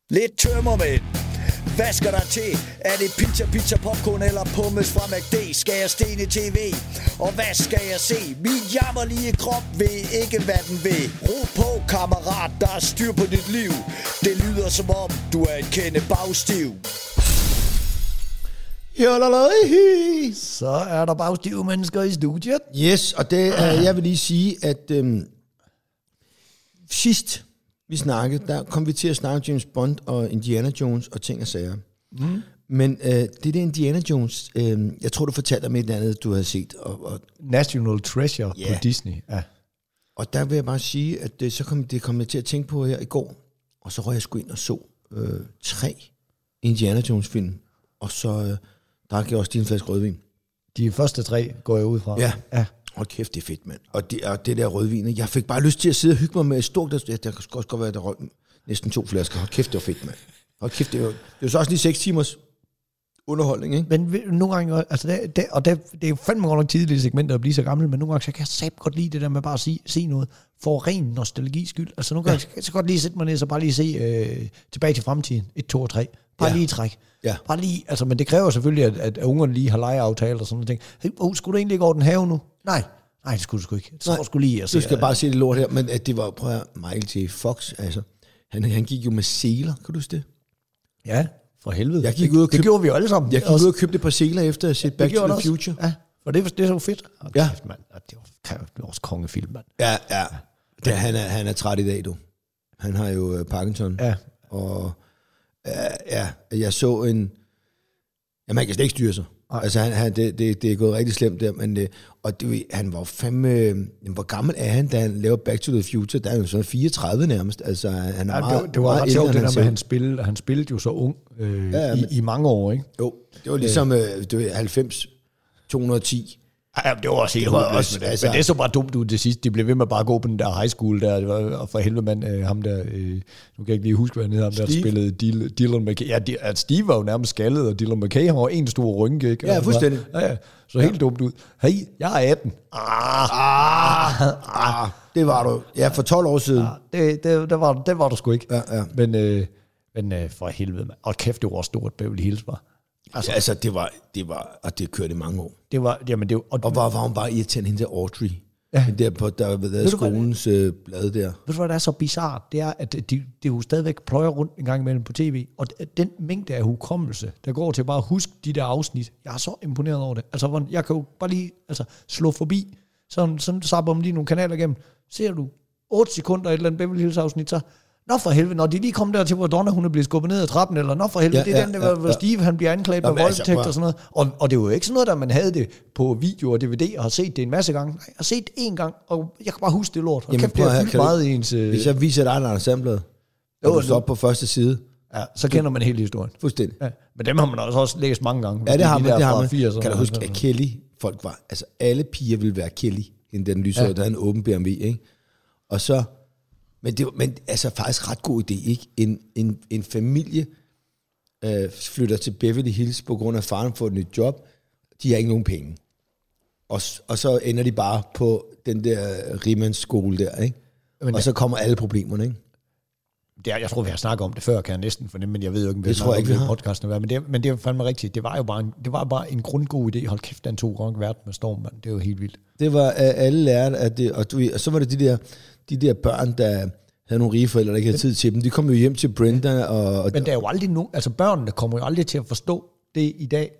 Lidt tømmermænd. Hvad skal der til? Er det pizza, popcorn eller pommes fra McD? Skal jeg stene TV? Og hvad skal jeg se? Min jammerlige krop ved ikke, hvad den vil. Ro på, kammerat, der er styr på dit liv. Det lyder som om, du er en kende bagstiv. Så er der bagstive mennesker i studiet. Yes, og det jeg vil lige sige, at sidst vi snakkede, der kom vi til at snakke James Bond og Indiana Jones og ting og sager. Mm. Men det der Indiana Jones, jeg tror, du fortalte om et eller andet, du havde set. Og National Treasure på Disney. Ja. Og der vil jeg bare sige, at det kom jeg til at tænke på her i går, og så røg jeg sgu ind og så 3 Indiana Jones film, og så drak jeg også din flaske rødvin. De første 3 går jeg ud fra. Ja. Hold kæft, det er fedt, mand. Og det der rødvin, jeg fik bare lyst til at sidde og hygge mig med et stort, der kan også godt være, der røg næsten 2 flasker. Hold kæft, det var fedt, mand. Hold kæft, det var så også lige 6 timers underholdning, ikke? Men nogle gange, altså det er jo fandme godt nok tidligt segment at blive så gammel, men nogle gange så kan jeg sæt godt lide det der med bare at se noget for ren nostalgis skyld. Altså nogle gange så godt lige sætte mig ned, så bare lige se Tilbage til fremtiden, 1, 2 og 3. Bare lige træk. Ja. Bare lige, altså, men det kræver selvfølgelig, at ungerne lige har legeaftaler og sådan noget. Hey, skulle du egentlig ikke over den have nu? Nej, det skulle du sgu ikke. Så skulle lige du skal bare se det lort her, men at det var, prøv at Michael J. Fox, altså, han gik jo med seler, kan du huske det? Ja, for helvede. Det gjorde vi jo alle sammen. Jeg gik ud og købte et par seler efter at se Back to the Future. Ja, for det er så fedt. Ja. Kæft, mand. Det var også kongefilm, mand. Ja. Han er træt i dag, du. Han har jo Parkinson. Ja. Og jeg så en... Ja, man kan slet ikke styre sig. Nej. Altså, det er gået rigtig slemt der, men han var fandme... Hvor gammel er han, da han laver Back to the Future? Der er jo sådan 34 nærmest. Altså, han er meget... Det var ret sjovt, det der med, han spillede jo så ung i mange år, ikke? Jo, det var ligesom 90, 210. Ja, det var også helt også, men det er så bare dumt ud det sidste. De blev ved med bare at gå på den der high school der, og for helvede mand, ham der, nu kan jeg ikke lige huske, hvad han hedder, ham der spillede Dylan McKay. Ja, Steve var jo nærmest skaldet, og Dylan McKay har en stor rynke, ikke? Ja, fuldstændig. Ja, så helt dumt ud. Hey, jeg er 18. Det var du. Ja, for 12 år siden. Det var du sgu ikke. Ja. Men for helvede, mand. Og kæft, det var stort, Beverly Hills var. Altså, det var, og det kørte i mange år. Og var hun bare irriterende, hende der Audrey. Ja. Hende der på skolens blad der. Ved du, hvad der er så bizarrt? Det er, at det jo stadigvæk pløjer rundt en gang imellem på tv, og den mængde af hukommelse, der går til bare at huske de der afsnit, jeg er så imponeret over det. Altså, jeg kan jo bare lige slå forbi, sådan zapper om lige nogle kanaler igennem. Ser du 8 sekunder et eller andet Beverly Hills afsnit, så nå for helvede, når de lige kom der til, hvor Donna hun er blevet skubbet ned ad trappen, eller nå for helvede, det er den der, hvor Steve han bliver anklaget med voldtægt og sådan noget. Og det er jo ikke sådan noget, der man havde det på video og DVD, og har set det en masse gange. Nej, jeg har set det 1 gang, og jeg kan bare huske det lort. Og kæft, det er fyldt meget i ens... Hvis jeg viser dig, når samlet, og du står op på første side. Ja, så kender man hele historien. Fuldstændig. Ja, men dem har man også læst mange gange. Ja, det har man. Kan du huske, at Kelly, folk var... Altså, alle piger ville være Kelly, inden den lyshøjde, der havde en åben BMW, ikke? Og så... Men altså faktisk ret god idé, ikke? En familie flytter til Beverly Hills på grund af faren får et nyt job. De har ikke nogen penge. Og så ender de bare på den der rimandsskole der, ikke? Og så kommer alle problemerne, ikke? Jeg tror, vi har snakket om det før, kan jeg næsten fornemme, men jeg ved jo ikke, om det tror jeg ikke, vi har. Podcasten være. Men det er fandme rigtigt. Det var bare en grundgod idé. Hold kæft, den tog godt verden med storm, mand. Det er jo helt vildt. Det var alle lærte af det, og så var det de der børn, der havde nogle rige forældre, der ikke havde tid til dem. De kom jo hjem til Brenda. Men der er jo aldrig nogen... Altså børnene kommer jo aldrig til at forstå det i dag.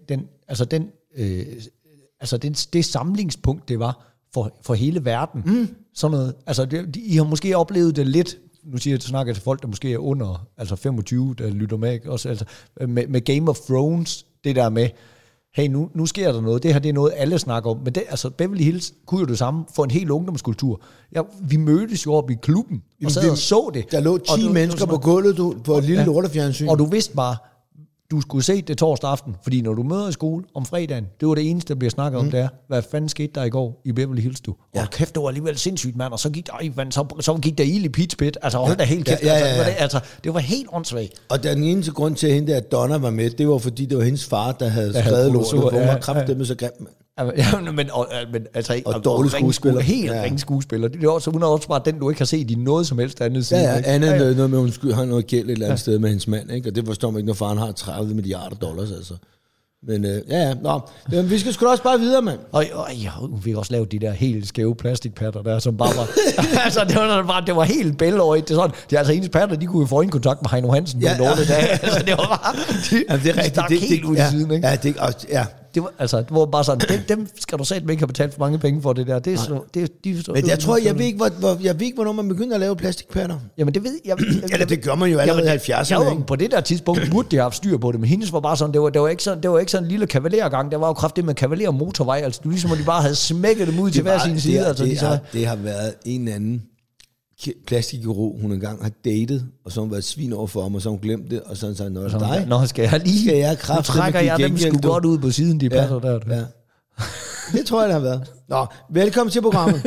Det samlingspunkt, det var for hele verden. Mm. Sådan noget. Altså, I har måske oplevet det lidt... Nu siger jeg, snakker til folk, der måske er under 25, der lytter med. Ikke? Også, med Game of Thrones, det der med... Hey, nu sker der noget. Det her, det er noget, alle snakker om. Men det, Beverly Hills kunne jo det samme for en hel ungdomskultur. Ja, vi mødtes jo op i klubben, og sad og så det. Der lå 10 mennesker på gulvet på et lille lortefjernsyn. Og du vidste bare, du skulle se det torsdag aften, fordi når du møder i skole om fredagen, det var det eneste, der bliver snakket om, det er, hvad fanden skete der i går i Beverly Hills, du? Ja. Og kæft, det var alligevel sindssygt, mand, og så gik der ild i Pete's Pit, altså hold da helt kæft, det var helt åndssvagt. Og den eneste grund til, at hende der Donna var med, det var fordi, det var hendes far, der havde skrevet lort, og hun var kraftedeme så grim. Men altså, og dårlig skuespiller. Helt ringe skuespiller. Det er også, hun er også bare den, du ikke har set i noget som helst andet siden. Ja, andet noget med, hun har noget gæld et eller andet sted med hendes mand, ikke? Og det forstår man ikke, når faren har $30 milliarder, altså. Men nå. Jamen, vi skal sgu da også bare videre, mand. Og hun fik også lavet de der helt skæve plastikpatter der, som bare var... altså, det var helt bælleøjet. Det er sådan, de altså hendes patter, de kunne jo få en kontakt med Heino Hansen på en dårlig dag. Altså, det var bare... Det er rigtigt. helt ud i siden, ikke? Ja. Det var bare sådan, dem skal du satme ikke have betalt for mange penge for det der. Det er så, men jeg tror, jeg ved ikke, hvornår man begynder at lave plastikpatter. Jamen det ved jeg. Eller det gør man jo allerede i 70'erne. På det der tidspunkt burde de have haft styr på det, men hendes var bare sådan, det var ikke sådan en lille kavalergang, der var jo kraftigt med kavaler motorvej, altså du ligesom, at de bare havde smækket dem ud til hver sin side. Det har været en eller anden plastikkirurg, hun engang har datet, og så har hun været svin over for ham, og så har hun glemt det, og så har hun sagt, nå, dig. Nå, skal jeg nu trækker jeg dem sgu godt ud på siden, de passer der. Ja. Det tror jeg, det har været. Nå, velkommen til programmet.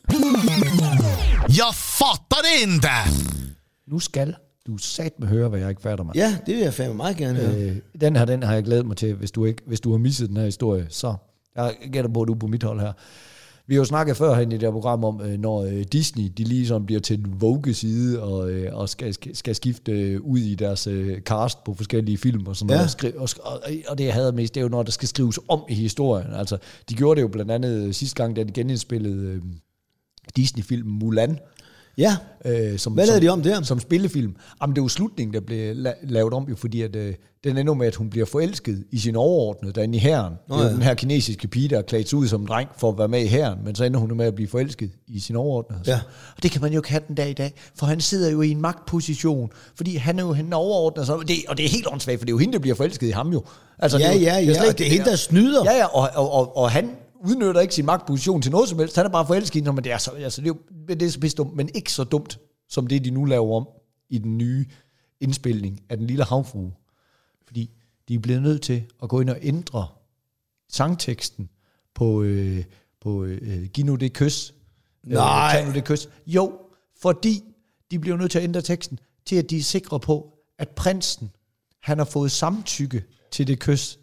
Jeg fatter det ikke! Nu skal du satme høre, hvad jeg ikke fatter mig. Ja, det vil jeg fandme meget gerne høre. Den har jeg glædet mig til, hvis du har misset den her historie, så jeg gætter på, at du er på mit hold her. Vi har jo snakket før herinde i det her program om, når Disney de lige sådan bliver til den Vogue-side og skal skifte ud i deres cast på forskellige film og sådan noget. Og det jeg hader mest, det er jo når der skal skrives om i historien. Altså, de gjorde det jo blandt andet sidste gang, da de genindspillede Disney-filmen Mulan. Ja, hvad lavede de om der? Som spillefilm. Jamen, det er jo slutningen, der blev lavet om, fordi at, den ender med, at hun bliver forelsket i sin overordnede derinde i hæren. Det er jo den her kinesiske pige, der er klædt ud som en dreng for at være med i hæren, men så ender hun med at blive forelsket i sin overordnede. Ja. Og det kan man jo ikke have den dag i dag, for han sidder jo i en magtposition, fordi han er jo hende overordnet. Og det er helt åndssvagt, for det er jo hende, der bliver forelsket i ham jo. Altså, og det er hende, der snyder. Ja, og han udnytter ikke sin magtposition til noget som helst. Han er bare forelsket i hende, men det er så pisse dumt, men ikke så dumt, som det, de nu laver om i den nye indspilning af Den Lille Havfrue. Fordi de er blevet nødt til at gå ind og ændre sangteksten på Giv nu det kys. Nej. Tag nu det kys. Jo, fordi de bliver nødt til at ændre teksten til, at de er sikre på, at prinsen, han har fået samtykke til det kys.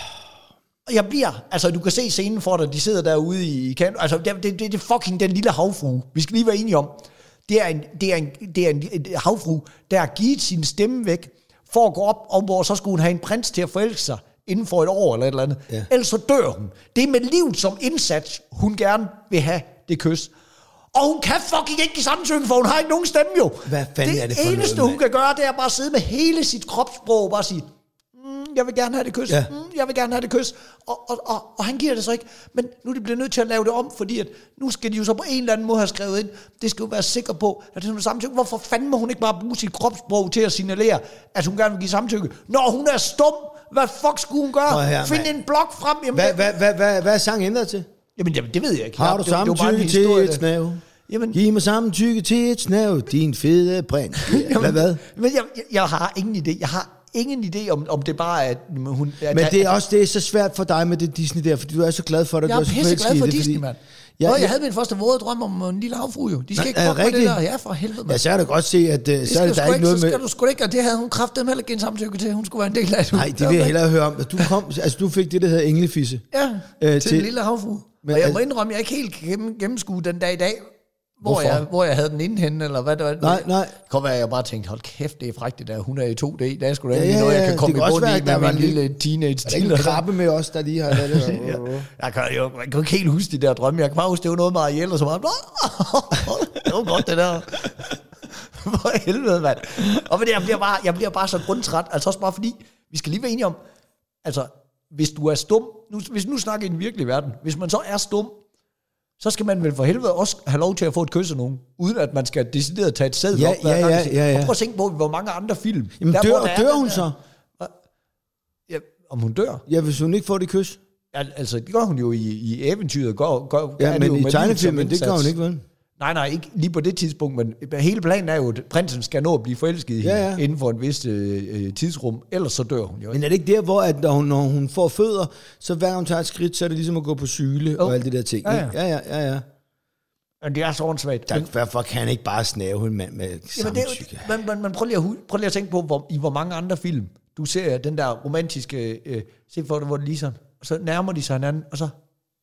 Jeg bliver, altså du kan se scenen for dig, de sidder derude i kanten, altså det er fucking Den Lille Havfrue. Vi skal lige være enige om, det er en havfrue, der har givet sin stemme væk, for at gå op, hvor så skulle hun have en prins til at forelske sig inden for et år eller et eller andet. Ja. Ellers så dør hun. Det er med livet som indsats, hun gerne vil have det kys. Og hun kan fucking ikke give samtykke, for hun har ikke nogen stemme jo. Hvad fanden er det for eneste, noget, hun kan gøre, det er bare at sidde med hele sit kropssprog og bare sige, jeg vil gerne have det kys. Ja. Jeg vil gerne have det kys. Og han giver det så ikke. Men nu er de blevet nødt til at lave det om, fordi at nu skal de jo så på en eller anden måde have skrevet ind. Det skal jo være sikker på, at det er sådan samtykke. Hvorfor fanden må hun ikke bare bruge sit kropssprog til at signalere, at hun gerne vil give samtykke? Når hun er stum, hvad fuck skulle hun gøre? Find en blok frem. Hvad er sang ændret til? Jamen, det ved jeg ikke. Har du samtykke til et snæv? Jamen, giv mig samtykke til et snæv, din fede prins. Hvad? Men jeg har ingen idé. Jeg har ingen idé om det bare er, at hun... Men det er så svært for dig med det Disney der, fordi du er så glad for det. Jeg er pisseglad for Disney, mand. Jeg havde min første våde drøm om en lille havfrue, jo. De skal ikke fuck med det der. Ja, for helvede, mand. Ja, så er det godt se, at så er det der ikke noget med... Så skal du sgu ikke, og det havde hun kraftedeme heller ikke en samtykke til. Hun skulle være en del af det. Nej, det vil jeg hellere høre om. Du fik det, der hedder englefisse. Ja, til en lille havfrue. Og jeg må indrømme, jeg ikke helt gennemskue den dag i dag, hvor jeg havde den inde henne, eller hvad det var. Nej. Det kom være, jeg bare tænkte, hold kæft, det er frækt det der, hun er i 2D, der er sgu da ikke noget, jeg kan komme i bund i med min lille teenage til. Der er en krabbe med os, der lige har lavet det. Jeg kan ikke helt huske de der drømme, jeg kan bare huske, det var noget med Ariel, og så meget, det var godt det der. For helvede, mand. Og jeg bliver bare så grundtræt, altså også bare fordi, vi skal lige være enige om, altså, hvis du er stum, hvis nu snakker i den virkelige verden, hvis man så er stum, så skal man vel for helvede også have lov til at få et kys af nogen, uden at man skal decideret tage et sæd op. Ja. Og prøv at tænke på, hvor mange andre film. Jamen dør hun så? Ja, om hun dør? Ja, hvis hun ikke får det kys. Altså, det gør hun jo i eventyret. Ja, men i tegnefilmen, det gør hun ikke, vel? Nej, ikke lige på det tidspunkt, men hele planen er jo, at prinsen skal nå at blive forelsket i hende inden for en vis tidsrum, ellers så dør hun jo. Men er det ikke der, hvor at når hun får fødder, så hver gang hun tager et skridt, så er det ligesom at gå på cyle og alt det der ting? Ja. Men det er så åndssvagt. Hvorfor kan han ikke bare snave en mand med samtykke? Men prøv lige at tænke på, i hvor mange andre film, du ser den der romantiske, se for dig, hvor det lige sådan, og så nærmer de sig hinanden, og så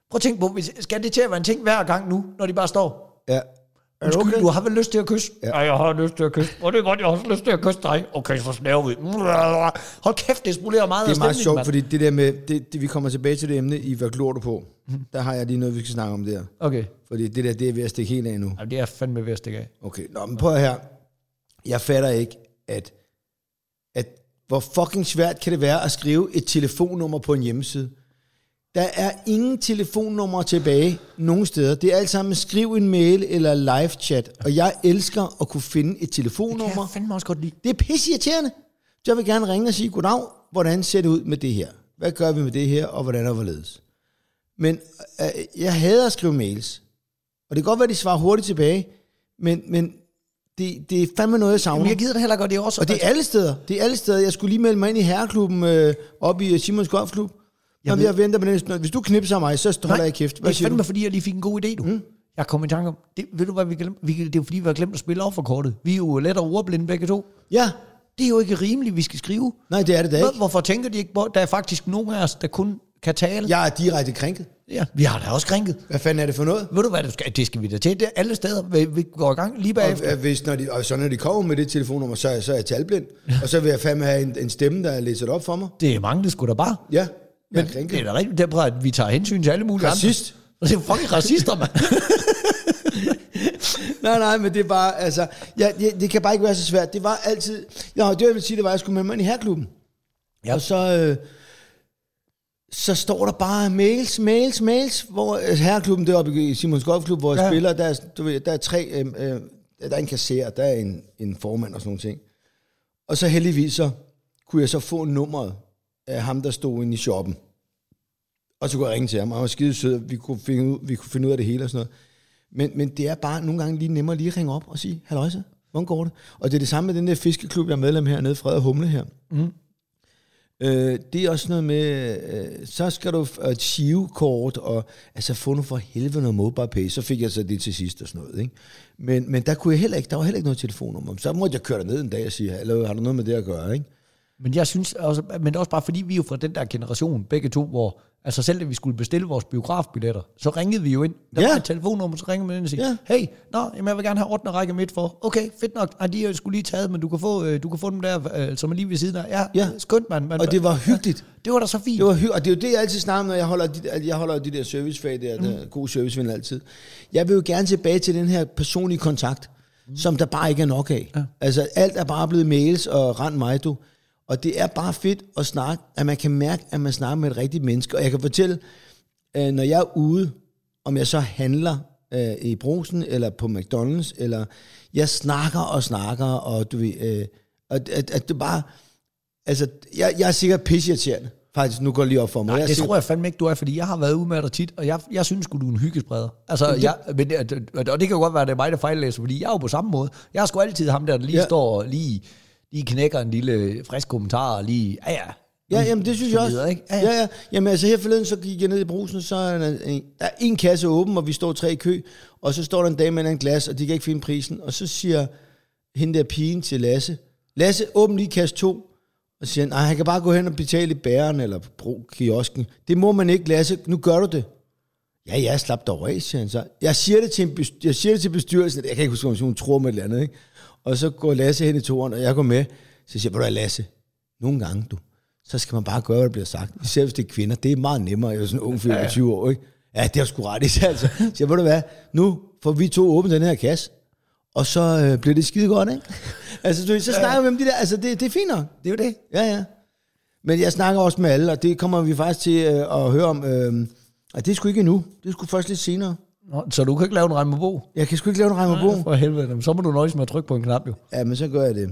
Prøv at tænke på, skal det til at være en ting hver gang nu, når de bare står? Ja. Undskyld, okay? Du har vel lyst til at kysse? Ja, jeg har lyst til at kysse. Og det er godt, jeg har også lyst til at kysse dig. Okay, så snæver vi. Hold kæft, det spolerer meget. Det er meget sjovt, fordi det der med, det, vi kommer tilbage til det emne i, hvad glor du på? Der har jeg lige noget, vi skal snakke om der. Okay. Fordi det der, det er ved at stikke helt af nu. Jamen, det er fandme ved at stikke af. Okay, nå, men prøv her. Jeg fatter ikke, at hvor fucking svært kan det være at skrive et telefonnummer på en hjemmeside. Der er ingen telefonnummer tilbage nogen steder. Det er alt sammen skriv en mail eller live chat. Og jeg elsker at kunne finde et telefonnummer. Det kan jeg fandme også godt lide. Det er pisseirriterende. Jeg vil gerne ringe og sige, goddag, hvordan ser det ud med det her? Hvad gør vi med det her, og hvordan og hvorledes? Men jeg hader at skrive mails. Og det kan godt være, at de svarer hurtigt tilbage, men det er fandme noget, jeg savner. Jamen, jeg gider det heller godt, det også. Og det er alle steder. Det er alle steder. Jeg skulle lige melde mig ind i herreklubben oppe i Simons Golfklub. Jeg venter med den. Hvis du knipser mig, så holder jeg kæft. Hvad siger du? Det er fandme, fordi jeg lige fik en god idé, du. Jeg kom i tanke om, ved du hvad vi glemte? Det er jo fordi, vi har glemt at spille offerkortet. Vi er jo let og ordblinde begge to. Ja. Det er jo ikke rimeligt, vi skal skrive. Nej, det er det da ikke. Hvorfor tænker de ikke på, der er faktisk nogen af os, der kun kan tale? Jeg er direkte krænket. Ja, vi har da også krænket. Hvad fanden er det for noget? Ved du hvad, det skal vi da til. Det er alle steder. Vi går i gang lige bagefter. Når de kommer med det telefonnummer, så er jeg talblind. Ja. Og så vil jeg fandme have en stemme, der læser det op for mig. Det er mange, det skulle da bare. Ja. Men det er da rigtigt, derfor at vi tager hensyn til alle mulige racist. Andre. Det er fucking racister, mand. nej, men det er bare, altså, det kan bare ikke være så svært. Det var altid, det jeg vil sige, det var, at jeg skulle med mig ind i herreklubben. Ja. Og så står der bare mails, hvor herreklubben deroppe i Simons Golfklub, hvor jeg spiller, der er tre, der er en kasserer, der er en formand og sådan nogle ting. Og så heldigvis så kunne jeg så få nummeret af ham, der stod inde i shoppen. Og så kunne jeg ringe til ham, og han var skide sød, vi kunne finde ud af det hele og sådan noget. Men det er bare nogle gange lige nemmere lige at ringe op og sige, halløjsa, hvordan går det? Og det er det samme med den der fiskeklub, jeg er medlem hernede, Fred og Humle her. Det er også noget med, så skal du et SIO-kort, og altså få nu for helvede noget MobilePay, så fik jeg så det til sidst og sådan noget, ikke? Men der kunne jeg heller ikke, der var heller ikke noget telefonnummer. Så måtte jeg køre derned en dag og sige, hallo, har du noget med det at gøre, ikke? Men jeg synes også, men det er også bare fordi, vi er jo fra den der generation, begge to, hvor altså selv da vi skulle bestille vores biografbilletter, så ringede vi jo ind. Der var et telefonnummer, så ringede vi ind og sige, hey, jamen jeg vil gerne have 8. række midt for. Okay, fedt nok. De er jo skulle lige taget, men du kan få dem der, som er lige ved siden af. Ja. Skønt, mand. Og det var hyggeligt. Det var da så fint. Det var hyggeligt, og det er jo det, jeg altid snakker om, når jeg holder de der servicefag der god serviceven altid. Jeg vil jo gerne tilbage til den her personlige kontakt, som der bare ikke er nok af. Ja. Altså alt er bare blevet mails og rend mig, du. Og det er bare fedt at snakke, at man kan mærke, at man snakker med et rigtigt menneske. Og jeg kan fortælle, når jeg er ude, om jeg så handler i Brugsen, eller på McDonald's, eller jeg snakker, og du ved, at det bare, altså, jeg er sikkert pisseirriterende. Faktisk, nu går det lige op for mig. Nej, det tror jeg fandme ikke, du er, fordi jeg har været ude med dig tit, og jeg synes sgu, du er en hyggespreder. Altså, og det kan godt være, at det er mig, der fejllæser, fordi jeg er jo på samme måde. Jeg er sgu altid ham der lige står og lige knækker en lille frisk kommentar, og lige, jamen det synes jeg også. Ikke? Ja. Jamen altså her forleden, så gik jeg ned i Brugsen, så er der en kasse åben, og vi står 3 i kø, og så står der en dame med en glas, og de kan ikke finde prisen, og så siger hende der pigen til Lasse, åbn lige kasse 2, og siger, nej, han kan bare gå hen og betale i bæren, eller kiosken. Det må man ikke, Lasse, nu gør du det. Ja, slap dig over af, siger han så. Jeg siger det til bestyrelsen, jeg kan ikke huske, om hun tror med et eller andet, ikke? Og så går Lasse hen i toren, og jeg går med. Så siger jeg, Lasse, nogle gange, så skal man bare gøre, hvad der bliver sagt. Især hvis det er kvinder. Det er meget nemmere. Jeg er sådan en ung fyr på 20 år, ikke? Ja, det er sgu ret i altså. Så siger jeg, hvad, nu får vi 2 åbent den her kasse, og så bliver det skide godt, ikke? Altså, så snakker vi om de der, altså det er fint nok. Det er jo det. Ja. Men jeg snakker også med alle, og det kommer vi faktisk til at høre om. Og det er sgu ikke endnu. Det er sgu først lidt senere. Nå, så du kan ikke lave en Reimer-Bo? Jeg kan sgu ikke lave en Reimer-Bo. For helvede, så må du nøjes med at trykke på en knap, jo. Ja, men så gør jeg det.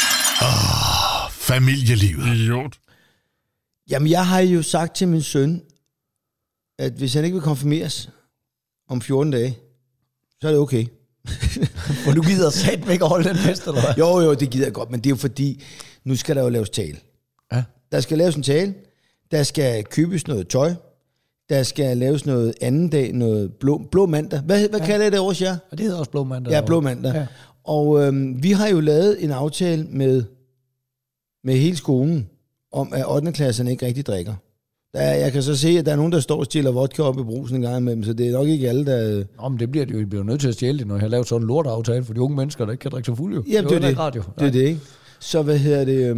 Familielivet. Idiot. Jamen, jeg har jo sagt til min søn, at hvis han ikke vil konfirmeres om 14 dage, så er det okay. Og du gider satme ikke at holde den fest, eller hvad? Jo, det gider jeg godt, men det er jo fordi, nu skal der jo laves tale. Ja. Der skal laves en tale, der skal købes noget tøj, der skal laves noget anden dag, noget blå mandag. Hvad kalder I det hos jer? Og det hedder også blå mandag. Ja, blå mandag. Ja. Og vi har jo lavet en aftale med hele skolen, om at 8. klasserne ikke rigtig drikker. Jeg kan så se, at der er nogen, der står og stjæler vodka op i brusen en gang imellem, så det er nok ikke alle, der... Nå, men det bliver det jo. I bliver nødt til at stjæle det, når jeg har lavet sådan en lorteaftale for de unge mennesker, der ikke kan drikke sig fuld, jo. Jamen, det er det. Radio. Det er det, ikke? Så hvad hedder det...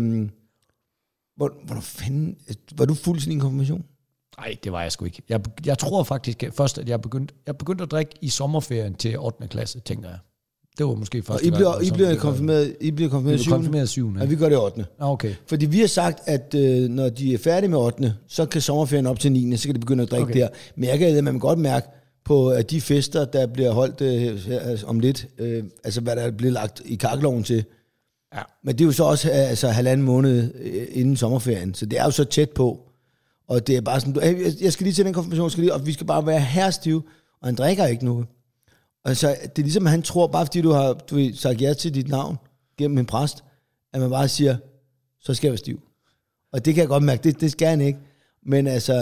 Hvornår fanden... Var du fuld til din konfirmation? Nej, det var jeg sgu ikke. Jeg tror faktisk først, at jeg begyndte at drikke i sommerferien til 8. klasse, tænker jeg. Det var måske første gang. I bliver konfirmeret 7. Ja, vi gør det 8. Okay. Fordi vi har sagt, at når de er færdige med 8. så kan sommerferien op til 9. så kan de begynde at drikke der. Men jeg kan man godt mærke på at de fester, der bliver holdt om lidt, altså hvad der er blevet lagt i kakkeloven til. Ja. Men det er jo så også 1,5 måned inden sommerferien, så det er jo så tæt på. Og det er bare sådan, jeg skal lige til den konfirmation, og vi skal bare være herrestive, og han drikker ikke noget. Altså, det er ligesom, at han tror, bare fordi du har sagt ja til dit navn gennem en præst, at man bare siger, så skal jeg være stiv. Og det kan jeg godt mærke, det skal han ikke. Men altså,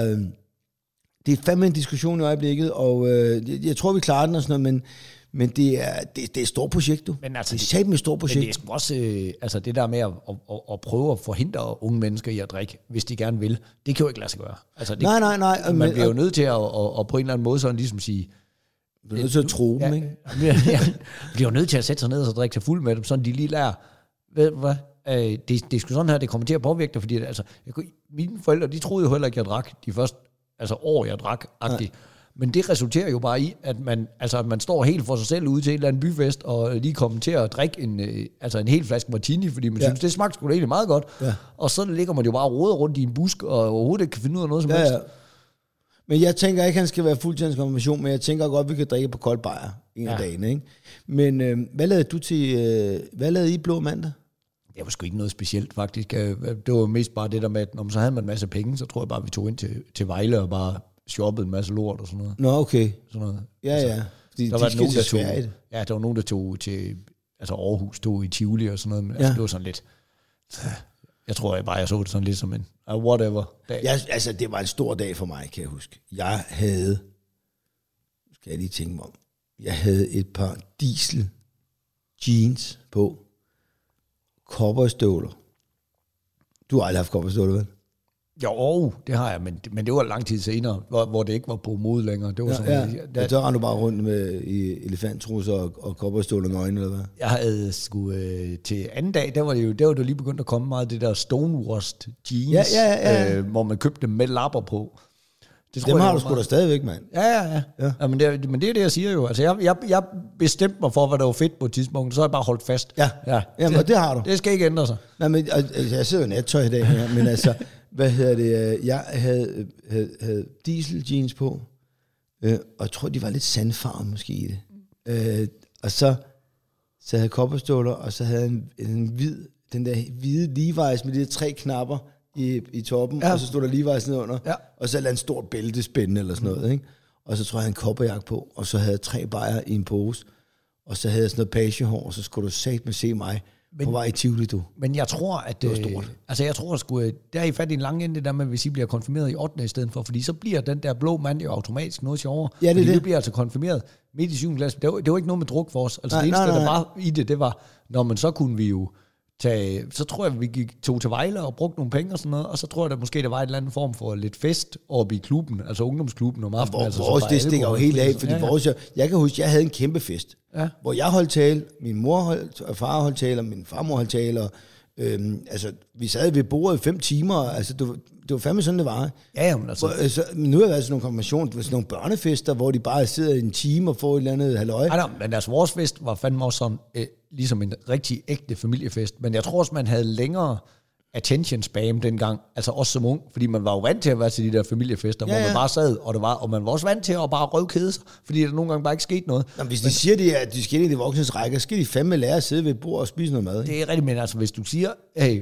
det er fandme en diskussion i øjeblikket, og jeg tror, vi klarer den og sådan noget, men det er et stort projekt, du. Men altså, det er satme et stort projekt. Men det er også, altså det der med at prøve at forhindre unge mennesker i at drikke, hvis de gerne vil, det kan jo ikke lade sig gøre. Altså, det, nej. Man bliver jo nødt til at på en eller anden måde sådan ligesom sige, du er nødt til at tro dem, ikke? De er jo nødt til at sætte sig ned og drikke sig fuld med dem, sådan de lige lærer, ved hvad, det er sgu sådan her, det kommer til at påvirke dig, fordi altså, mine forældre, de troede jo heller ikke, at jeg drak de første år, jeg drak-agtigt. Men det resulterer jo bare i, at man står helt for sig selv ude til en eller anden byfest, og lige kommer til at drikke en hel flaske martini, fordi man synes, det smagte sgu da egentlig meget godt. Ja. Og så ligger man jo bare og roder rundt i en busk, og overhovedet ikke kan finde ud af noget som helst. Men jeg tænker ikke, han skal være fuld til hans konfirmation, men jeg tænker godt, vi kan drikke på kold bajer en af dagene, ikke? Men hvad lavede I blå mandag? Det var sgu ikke noget specielt, faktisk. Det var mest bare det der med, at når man så havde man en masse penge, så tror jeg bare, vi tog ind til Vejle og bare shoppede en masse lort og sådan noget. Nå, okay. Sådan noget. Ja. Der var nogen, der tog, der var nogen, der tog til Aarhus, tog i Tivoli og sådan noget, men det var sådan lidt... Jeg tror jeg så det sådan lidt som en whatever dag. Altså, det var en stor dag for mig, kan jeg huske. Jeg havde, skal jeg lige tænke mig om, jeg havde et par diesel jeans på, cowboystøvler. Du har aldrig haft cowboystøvler, vel? Jo, det har jeg, men det var lang tid senere, hvor det ikke var på mode længere. Det var sådan, så rendte du bare rundt med elefanttrusser og cowboystøvler nøgne, eller hvad? Jeg havde sgu til anden dag, der var det lige begyndt at komme meget det der stonewashed jeans, hvor man købte dem med lapper på. Det dem har du sgu da stadigvæk, mand. Ja, men det er det, jeg siger jo. Altså, jeg bestemte mig for, hvad der var fedt på et tidspunkt, så har jeg bare holdt fast. Jamen, det har du. Det skal ikke ændre sig. Nej, men jeg sidder jo nattøj i dag her, men altså, jeg havde diesel jeans på, og jeg tror, de var lidt sandfarvet måske i det. Og så havde jeg kopperståler, og så havde jeg den der hvide Levi's med de 3 knapper, i toppen, og så stod der Levi's nedunder, og så lavede en stor bæltespænde eller sådan noget, ikke? Og så tror jeg, en kopperjakke på, og så havde jeg 3 bajer i en pose, og så havde jeg sådan noget pagehår, og så skulle du satme se mig på vej i Tivoli, du. Men jeg tror, at det var stort. Altså jeg tror sgu, der er I fat i en lang ende, det der med, hvis I bliver konfirmeret i 8. i stedet for, fordi så bliver den der blå mand jo automatisk noget sjovere. Ja, det bliver altså konfirmeret midt i 7. klasse. Det var ikke noget med druk for os. Altså det eneste, der var i det var, når man så kunne vi jo så tror jeg, vi tog til Vejle og brugte nogle penge og sådan noget, og så tror jeg, at måske der var en eller anden form for lidt fest oppe i klubben, altså ungdomsklubben om aftenen. Altså, vores, det stikker jo helt af, fordi vores, jeg kan huske, jeg havde en kæmpe fest, hvor jeg holdt tale, min mor holdt, og far holdt tale, og min farmor holdt tale, og altså, vi sad ved bordet i 5 timer, altså, det var fandme sådan, det var. Ja, men altså. Nu har der været sådan nogle konfirmationer, sådan nogle børnefester, hvor de bare sidder i en time og får et eller andet halløj. Nej, men altså, vores fest var fandme også sådan, ligesom en rigtig ægte familiefest, men jeg tror også, man havde længere attention spam dengang, altså også som ung, fordi man var jo vant til at være til de der familiefester, hvor man bare sad, og man var også vant til at bare røvkede sig, fordi der nogle gange bare ikke skete noget. Jamen, hvis de siger, at de skal ind i de voksnes rækker, skal de fandme lære at sidde ved et bord og spise noget mad. Ikke? Det er rigtigt, men altså hvis du siger, hey,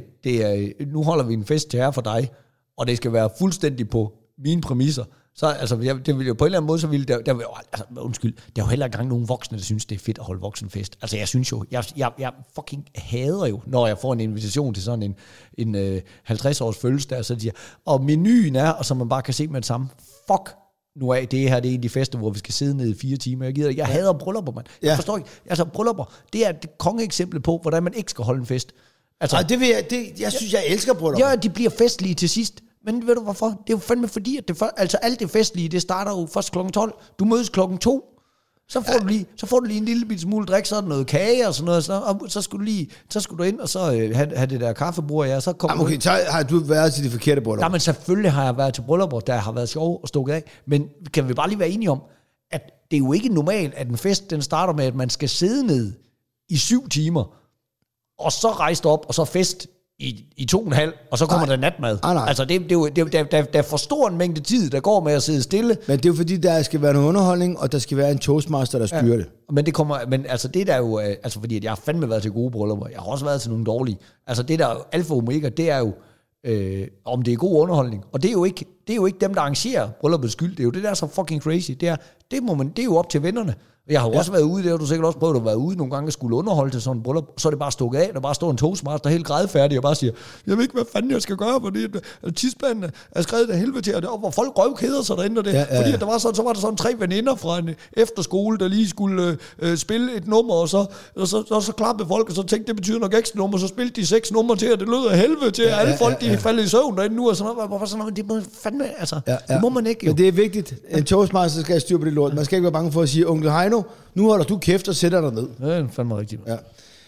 nu holder vi en fest til her for dig, og det skal være fuldstændig på mine præmisser, så altså, det vil jo på en eller anden måde, så ville der vil jo, altså, undskyld, der er jo heller ikke engang nogen voksne, der synes, det er fedt at holde voksenfest. Altså, jeg synes jo, jeg fucking hader jo, når jeg får en invitation til sådan en 50-års fødselsdag, så de siger, og menuen er, og så man bare kan se med det samme, fuck nu af, det her, det er en af de fester, hvor vi skal sidde ned i 4 timer. Jeg hader bryllupper, mand. Jeg forstår ikke, altså bryllupper, det er et kongeeksempel på, hvordan man ikke skal holde en fest. Altså, jeg synes, jeg elsker bryllupper. Ja, de bliver festlige til sidst. Men ved du hvorfor? Det er jo fandme fordi, at altså alt det festlige, det starter jo først kl. 12. Du mødes kl. 2. Så får du lige en lille smule drik, sådan noget kage og sådan noget, og så skulle du ind og så have det der kaffebord, ja, så kommer okay, så har du været til de forkerte bryllupper? Ja, men selvfølgelig har jeg været til bryllupper, der har været sjov og stukket af, men kan vi bare lige være enige om, at det er jo ikke normalt, at en fest, den starter med, at man skal sidde ned i 7 timer, og så rejse op, og så fest i 2,5, og så kommer der natmad. Altså, der er for stor en mængde tid, der går med at sidde stille. Men det er jo fordi, der skal være noget underholdning, og der skal være en toastmaster, der styrer det. Men altså det der er jo, altså fordi at jeg har fandme været til gode bryllupper, jeg har også været til nogle dårlige. Altså det der alfa og omega, det er jo, om det er god underholdning. Og det er jo ikke dem, der arrangerer brylluppets skyld. Det er jo det der er så fucking crazy. Det er jo op til vennerne. Jeg har jo også været ude, det har du sikkert også prøvet at være ude nogle gange og skulle underholde til sådan en bryllup, så er det bare stukket af, der bare står en toastmaster helt grædefærdig og bare siger, jeg ved ikke, hvad fanden jeg skal gøre, fordi tidsplanen er skrevet af helvede til, og hvor folk røvkeder sig derinde, og det, fordi at der var sådan, så var der sådan 3 veninder fra en efterskole, der lige skulle spille et nummer, og så klappede folk, og så tænkte, det betyder nok ekstra nummer, så spillede de 6 numre til, at det lød af helvede til, at alle folk, de faldt i søvn derinde nu, og sådan noget, hvorfor sådan noget, det må fandme, altså, det må man ikke jo. Men det er vigtigt, en toastmaster skal have styr på det lort, man skal ikke være bange for at sige, onkel Heino, nu holder du kæft og sætter dig ned. Det er fandme rigtigt. Ja.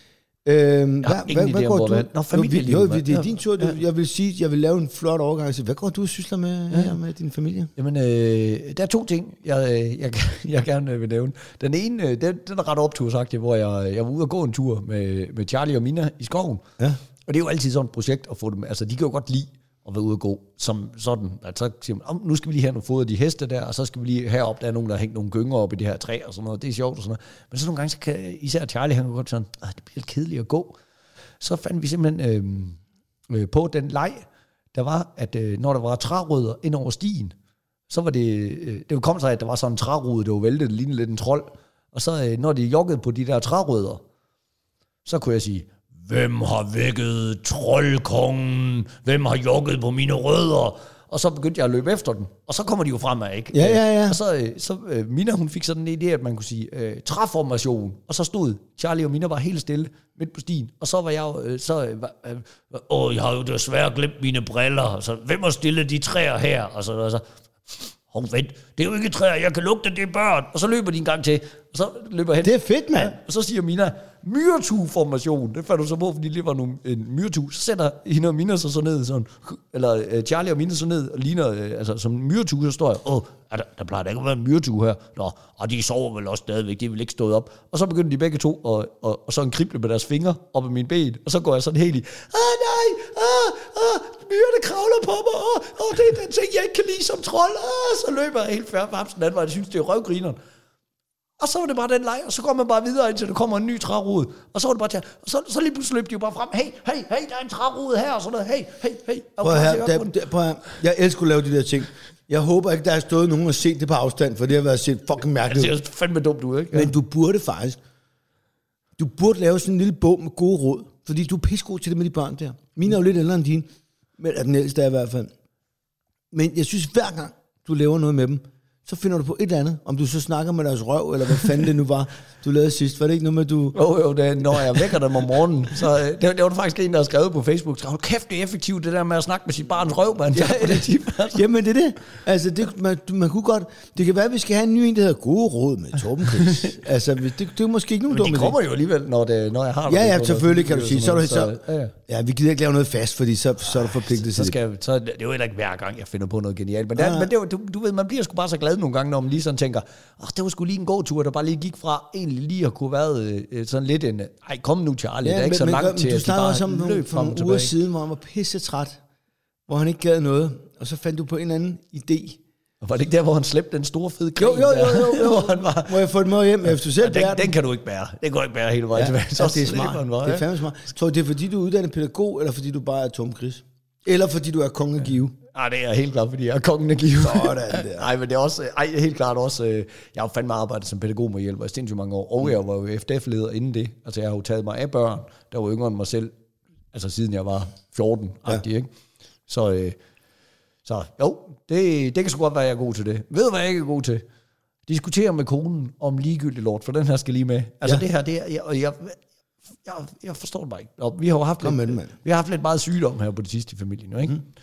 Hvad går du? Det er din tur. Jeg vil sige, jeg vil lave en flot overgang. Hvad går du og sysler med din familie? Jamen, der er 2 ting, jeg gerne vil nævne. Den ene, den er ret optursagtig, hvor jeg var ude og gå en tur med Charlie og Mina i skoven. Ja. Og det er jo altid sådan et projekt at få dem. Altså, de kan jo godt lide at være ude og gå som sådan. At så siger man, nu skal vi lige have nogle fodre de heste der, og så skal vi lige herop, der er nogen, der har hængt nogle gynger op i det her træ og sådan noget. Det er sjovt og sådan noget. Men så nogle gange, så kan især Charlie, han kan godt sådan, det bliver lidt kedeligt at gå. Så fandt vi simpelthen på den leg, der var, at når der var trærødder ind over stien, så var det kom sig, at der var sådan en trærode, der var væltet, det lignede lidt en trold. Og så når de joggede på de der trærødder, så kunne jeg sige, hvem har vækket troldkongen? Hvem har jogget på mine rødder? Og så begyndte jeg at løbe efter den. Og så kommer de jo fremad, ikke? Ja. Og så Mina, hun fik sådan en idé, at man kunne sige træformation. Og så stod Charlie og Mina bare helt stille midt på stien. Og så var jeg jo, jeg har jo desværre glemt mine briller. Så hvem har stillet de træer her? Og så vent, det er jo ikke træer, jeg kan lugte, det er børn. Og så løber de en gang til, og så løber hen. Det er fedt, mand. Ja, og så siger Mina, myretue-formation. Det fandt du så på, fordi det var en myretue. Så sætter hende og Mina så ned, sådan, eller Charlie og Mina så ned, og ligner, altså som en myretue, så står jeg, der plejer der ikke at være en myretue her. Nå, og de sover vel også stadigvæk, de er vel ikke stået op. Og så begynder de begge to, og så en krible med deres fingre op i min ben, og så går jeg sådan helt i, myrerne kravler på mig, det er den ting, jeg ikke kan lide som trold, så løber jeg helt færdig den anden vej, jeg synes, det er røvgrineren. Og så var det bare den leg, og så går man bare videre, indtil der kommer en ny trærode, og så var det bare til, og så lige pludselig løb de jo bare frem, hey, der er en trærode her, og sådan noget, hey. Prøv her, jeg elsker at lave de der ting. Jeg håber ikke, der har stået nogen og set det på afstand, for det har været set fucking mærkeligt. Det ser fandme dumt ud, ikke? Men du burde lave sådan en lille bog med gode råd, fordi du er pissegod til det med de børn der. Mine er jo lidt ældre end dine, men er den ældste i hvert fald. Men jeg synes, hver gang du laver noget med dem, så finder du på et eller andet, om du så snakker med deres røv, eller hvad fanden det nu var, du lavede sidst. Var det ikke noget med, du... Jo, når jeg vækker dem om morgenen, så det var faktisk en, der har skrevet på Facebook, hold kæft, det er effektivt, det der med at snakke med sit barns røv, man. Jamen, det er det. Altså, man kunne godt... Det kan være, at vi skal have en ny en, der hedder Gode Råd med Torben Chris. Altså, det er måske ikke nogen dumme. Men de kommer jo alligevel, når jeg har det. Ja, selvfølgelig kan du sige. Ja, vi gider ikke lave noget fast, fordi så er du forpligtet til det. Så det er jo heller ikke hver gang, jeg finder på noget genialt. Men du ved, man bliver sgu bare så glad nogle gange, når man lige sådan tænker, det var sgu lige en god tur, der bare lige gik fra egentlig lige at kunne været sådan lidt en, kom nu Charlie, der er ikke så langt til, at de bare løb frem og tilbage. For nogle uger siden, hvor han var pissetræt, hvor han ikke gad noget, og så fandt du på en eller anden idé. Og var det ikke der, hvor han slæbte den store fede grin? Jo. Må jeg få den med hjem, efter du selv bærer den kan du ikke bære. Det går ikke bære hele vejen tilbage. Så det er smart. Det er fandme smart. Tror du, det er fordi, du er uddannet pædagog, eller fordi du bare er Tom Chris? Eller fordi du er konge af Give? Nej, det er helt klart, fordi jeg er kongen af Give. Sådan der. Nej, men det er også, helt klart også, jeg har jo fandme arbejdet som pædagog med hjælp i sindssygt mange år, og jeg var jo FDF-leder inden det. Altså, jeg har jo taget mig af børn, der var yngre end mig selv, altså siden jeg var 14-agtig, ikke? Så jo, det kan sgu godt være, jeg er god til det. Ved du, hvad jeg ikke er god til? Diskutere med konen om ligegyldigt lort, for den her skal lige med. Altså det her, det er, jeg forstår det bare ikke. Og vi har jo haft lidt meget sygdom her på det sidste i familien, ikke?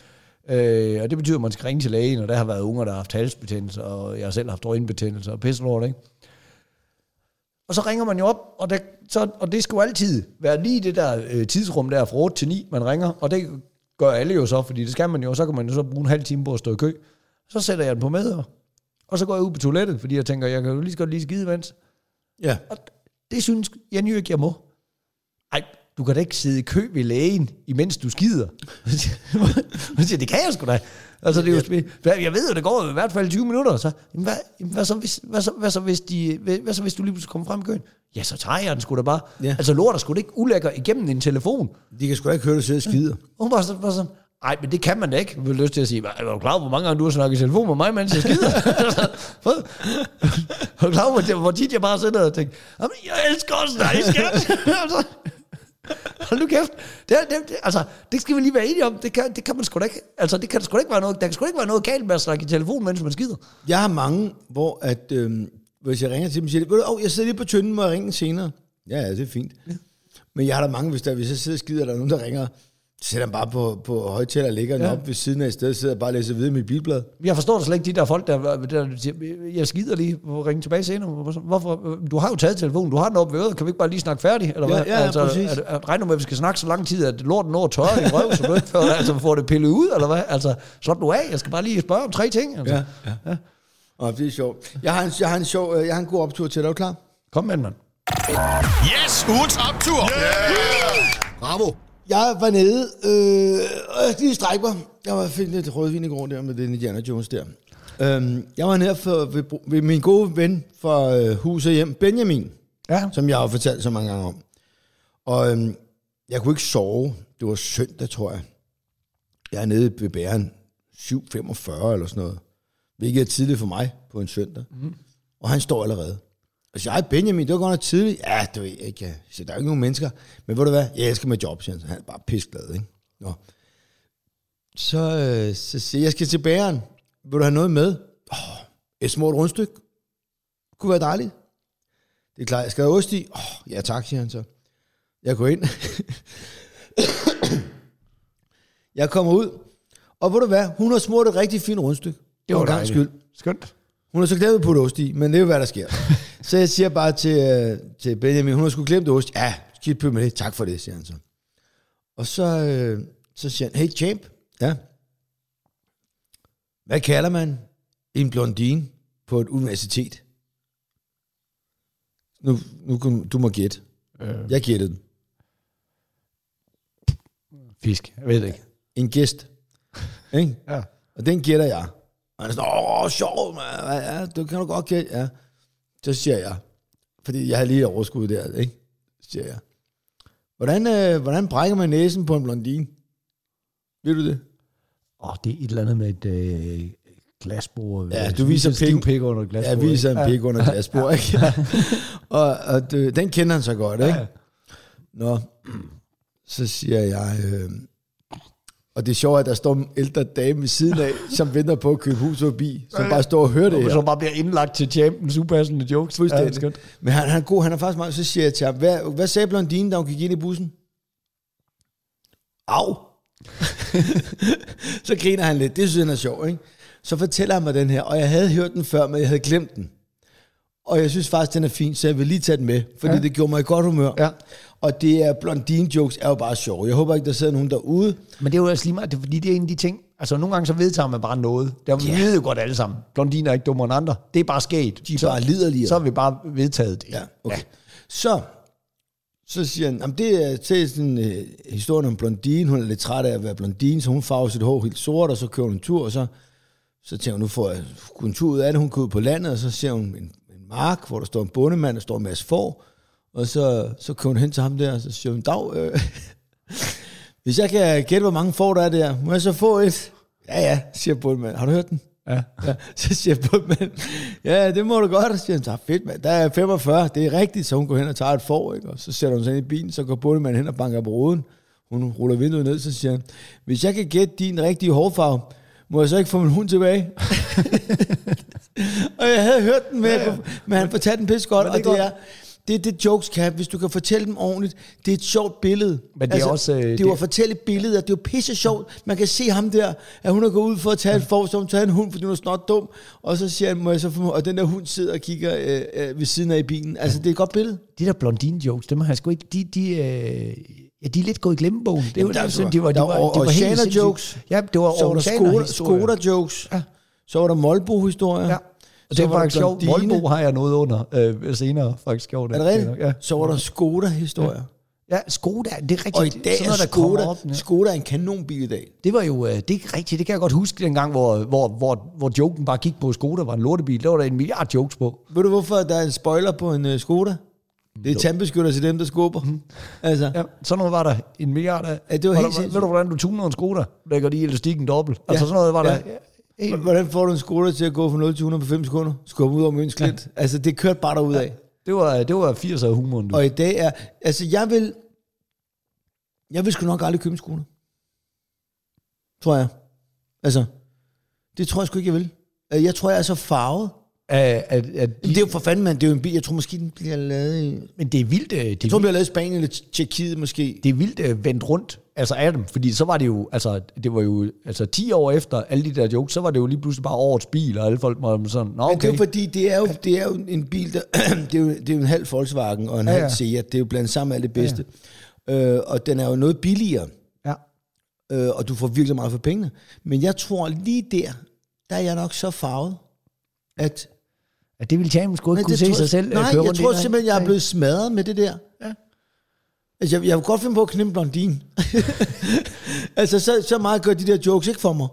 Og det betyder, at man skal ringe til lægen, og der har været unger, der har haft halsbetændelse, og jeg har selv haft øjenbetændelse og pisselort, ikke? Og så ringer man jo op, og det skal jo altid være lige det der tidsrum der fra 8 til 9, man ringer, og det gør alle jo så, fordi det skal man jo, og så kan man jo så bruge en halv time på at stå i kø. Så sætter jeg den på med, og så går jeg ud på toilettet, fordi jeg tænker, jeg kan jo lige så godt lige skide imens. Ja. Og det synes Jan Jørg, jeg må. Ej, du kan da ikke sidde i kø ved lægen, imens du skider. Det kan jeg sgu da. Altså, det er jo jeg ved jo, det går i hvert fald 20 minutter. Så, hvad så hvis du lige pludselig kommer frem i køen? Ja, så tager jeg den sgu da bare. Ja. Altså, lorter sgu da ikke ulækker igennem en telefon. De kan sgu da ikke høre, du sidder og skider. Hun var sådan, ej, men det kan man da ikke. Jeg vil lyst til at sige, er du klar, hvor mange gange du har snakket i telefon med mig, mens jeg skider? Er du klar, hvor tit jeg bare sidder og tænker, jeg elsker også dig, skat. Hold nu kæft. Det skal vi lige være enige om. Det kan man sgu da ikke. Altså, det kan sgu da ikke være noget. Der kan sgu da ikke være noget galt med at snakke i telefon, mens man skider. Jeg har mange, hvor at, hvis jeg ringer til dem, siger de, jeg sidder lige på tynden, må jeg ringe senere. Ja, det er fint. Ja. Men jeg har der mange, hvis jeg sidder og skider, og der er nogen, der ringer, sætter dem bare på højtaler og lægger den op ved siden af et sted, sidder bare og læser videre med mit bilblad. Jeg forstår slet ikke de der folk, der siger, jeg skider lige, og ringe tilbage senere. Hvorfor? Du har jo taget telefonen, du har den op ved øret, kan vi ikke bare lige snakke færdig? Eller hvad? Ja, præcis. Regner med, at vi skal snakke så lang tid, at lorten når tørre i røv, så du ikke får det pillet ud, eller hvad? Altså, slap du af, jeg skal bare lige spørge om 3 ting. Altså. Ja. Og det er sjovt. Jeg har en god optur til dig, er du klar? Kom med den, mand. Yes, ugens optur! Yeah! Bravo! Jeg var nede, lige stræk mig. Jeg var fik lidt rødvin i går der med den Indiana Jones der. Jeg var nede ved min gode ven fra Hus og Hjem, Benjamin, som jeg har fortalt så mange gange om. Og jeg kunne ikke sove. Det var søndag, tror jeg. Jeg er nede ved bæren 7:45 eller sådan noget. Hvilket er tidligt for mig på en søndag. Mm. Og han står allerede. Og så jeg, Benjamin, det var godt nok tidligt. Ja, det ved jeg ikke. Så der er ikke nogen mennesker. Men ved du hvad? Jeg elsker mit job, siger han. Han er bare pisseglad, ikke? Nå. Så siger jeg, skal til bæren. Vil du have noget med? Et små rundstykke. Kunne være dejligt. Det er klart, jeg skal have ost i. Ja tak, siger han så. Jeg går ind. Jeg kommer ud. Og ved du hvad? Hun har smurt et rigtig fint rundstykke. Det var dejligt. Skyld. Skønt. Hun har så glemt at putte ost i, men det er jo, hvad der sker. Så jeg siger bare til Benjamin, hun har sgu glemt ost. Ja, skidt på med det. Tak for det, siger han så. Og så siger han, hey champ, ja. Hvad kalder man en blondine på et universitet? Nu du må gætte. Jeg gættede den. Fisk, jeg ved det ikke. En gæst. Ikke? Ja. Og den gætter jeg. Og han er sådan, sjov, man. Ja, det kan du godt gætte. Ja. Så siger jeg, fordi jeg har lige overskud der, ikke? Så siger jeg, hvordan brækker man næsen på en blondine? Ved du det? Det er et eller andet med et glasbord. Ja, du viser pik under et glasbord. Jeg viser en pik under et glasbord, ikke? og den kender han så godt, ikke? Ja. Nå, så siger jeg... Og det er sjovt, at der står en ældre dame ved siden af, som venter på at købe hus forbi, som bare står og hører det her. Som bare bliver indlagt til champens upassende jokes. Fuldstændig. Men han er god, han er faktisk meget. Så siger jeg til ham, hvad sagde blondinen, da hun gik ind i bussen? Au! Så griner han lidt. Det synes han er sjovt, ikke? Så fortæller han mig den her, og jeg havde hørt den før, men jeg havde glemt den. Og jeg synes faktisk, den er fin, så jeg vil lige tage den med, fordi det gjorde mig i godt humør. Ja. Og det er blondine-jokes er jo bare sjove. Jeg håber ikke, der sidder nogen derude. Men det er jo også lige meget, fordi det er en af de ting, altså nogle gange så vedtager man bare noget. Vi ved jo godt alle sammen. Blondiner er ikke dummere end andre. Det er bare sket. De er bare liderlige. Så har vi bare vedtaget det. Ja, okay. Ja. Så siger han, det er til sådan historien om blondine. Hun er lidt træt af at være blondine, så hun farver sit hår helt sort, og så kører hun en tur, og så tænker hun, nu får jeg en tur ud af det. Hun går ud på landet, og så ser hun en mark, hvor der står en bondemand, der står en masse får. Og så kører hun hen til ham der, og så siger hun, dag, hvis jeg kan gætte, hvor mange får der er der, må jeg så få et? Ja, siger bondemand. Har du hørt den? Ja. Så siger bondemand, ja, det må du godt. Og siger han, fedt mand, der er 45, det er rigtigt. Så hun går hen og tager et får, ikke? Og så sætter hun sig ind i bilen, så går bondemand hen og banker på ruden. Hun ruller vinduet ned, så siger han, hvis jeg kan gætte din rigtige hårfarve, må jeg så ikke få min hund tilbage? Og jeg havde hørt den med, men han fortalte den pisse godt, og det jokes kan, hvis du kan fortælle dem ordentligt. Det er et sjovt billede. Men det er også... det er jo at fortælle et billede, at det er jo pisse sjovt. Man kan se ham der, at hun er gået ud for at tage så hun tager en hund, fordi hun er snart dum. Og så siger han, må jeg så og den der hund sidder og kigger ved siden af i bilen. Altså, det er et godt billede. De der blondine-jokes, dem har jeg sgu ikke... De er lidt gået i glemmebogen. Det var sådan, de var Oceana-jokes. Ja, det var Skoda-jokes. Ja. Så var der Molbo-historier. Ja. Og det var faktisk sjovt. Molbo har jeg noget under senere, faktisk sjovt. Er det rigtigt? Ja. Så var der Skoda-historier. Ja, Skoda, det er rigtigt. Og i dag er Skoda en kanonbil i dag. Det var jo, det er rigtigt, det kan jeg godt huske dengang, hvor joken bare gik på, Skoda var en lortebil. Der var der 1 milliard jokes på. Ved du hvorfor der er en spoiler på en Skoda? Det er tandbeskytter til dem, der skubber. Altså. Ja, sådan noget var der 1 milliard af. Ja, det var helt sindssygt. Ved du, hvordan du tuner en Skoda? Lægger de elastikken dobbelt. Altså sådan noget var der... Hvordan får du en Skoda til at gå fra 0 til 100 på 5 sekunder? Skubbe ud over Møns Klint. Ja. Altså, det kørte bare derud af. Det var 80'er humoren. Og i dag er... Altså, jeg vil sgu nok aldrig købe en Skoda. Tror jeg. Altså, det tror jeg sgu ikke, jeg vil. Jeg tror, jeg er så farvet. Det er jo for fanden, man. Det er jo en bil. Jeg tror måske, den bliver lavet i... Men det er vildt... Jeg tror, den bliver lavet i Spanien eller Tjekkiet måske. Det er vildt vendt rundt. Altså af dem. Fordi så var det jo... Altså, det var jo... Altså 10 år efter alle de der jokes, så var det jo lige pludselig bare årets bil, og alle folk var sådan... Nå, okay. Men det er jo fordi, det er jo en bil, der... det er jo en halv Volkswagen og en halv Seat. Det er jo blandt sammen alt det bedste. Ja. Og den er jo noget billigere. Ja. Og du får virkelig meget for pengene. Men jeg tror lige der er jeg nok så farvet, at det ville Chamen sgu ikke kunne se sig selv. Nej, jeg tror simpelthen, jeg er blevet smadret med det der. Ja. Altså, jeg vil godt finde på at knæmme blondine. Altså, så meget gør de der jokes ikke for mig.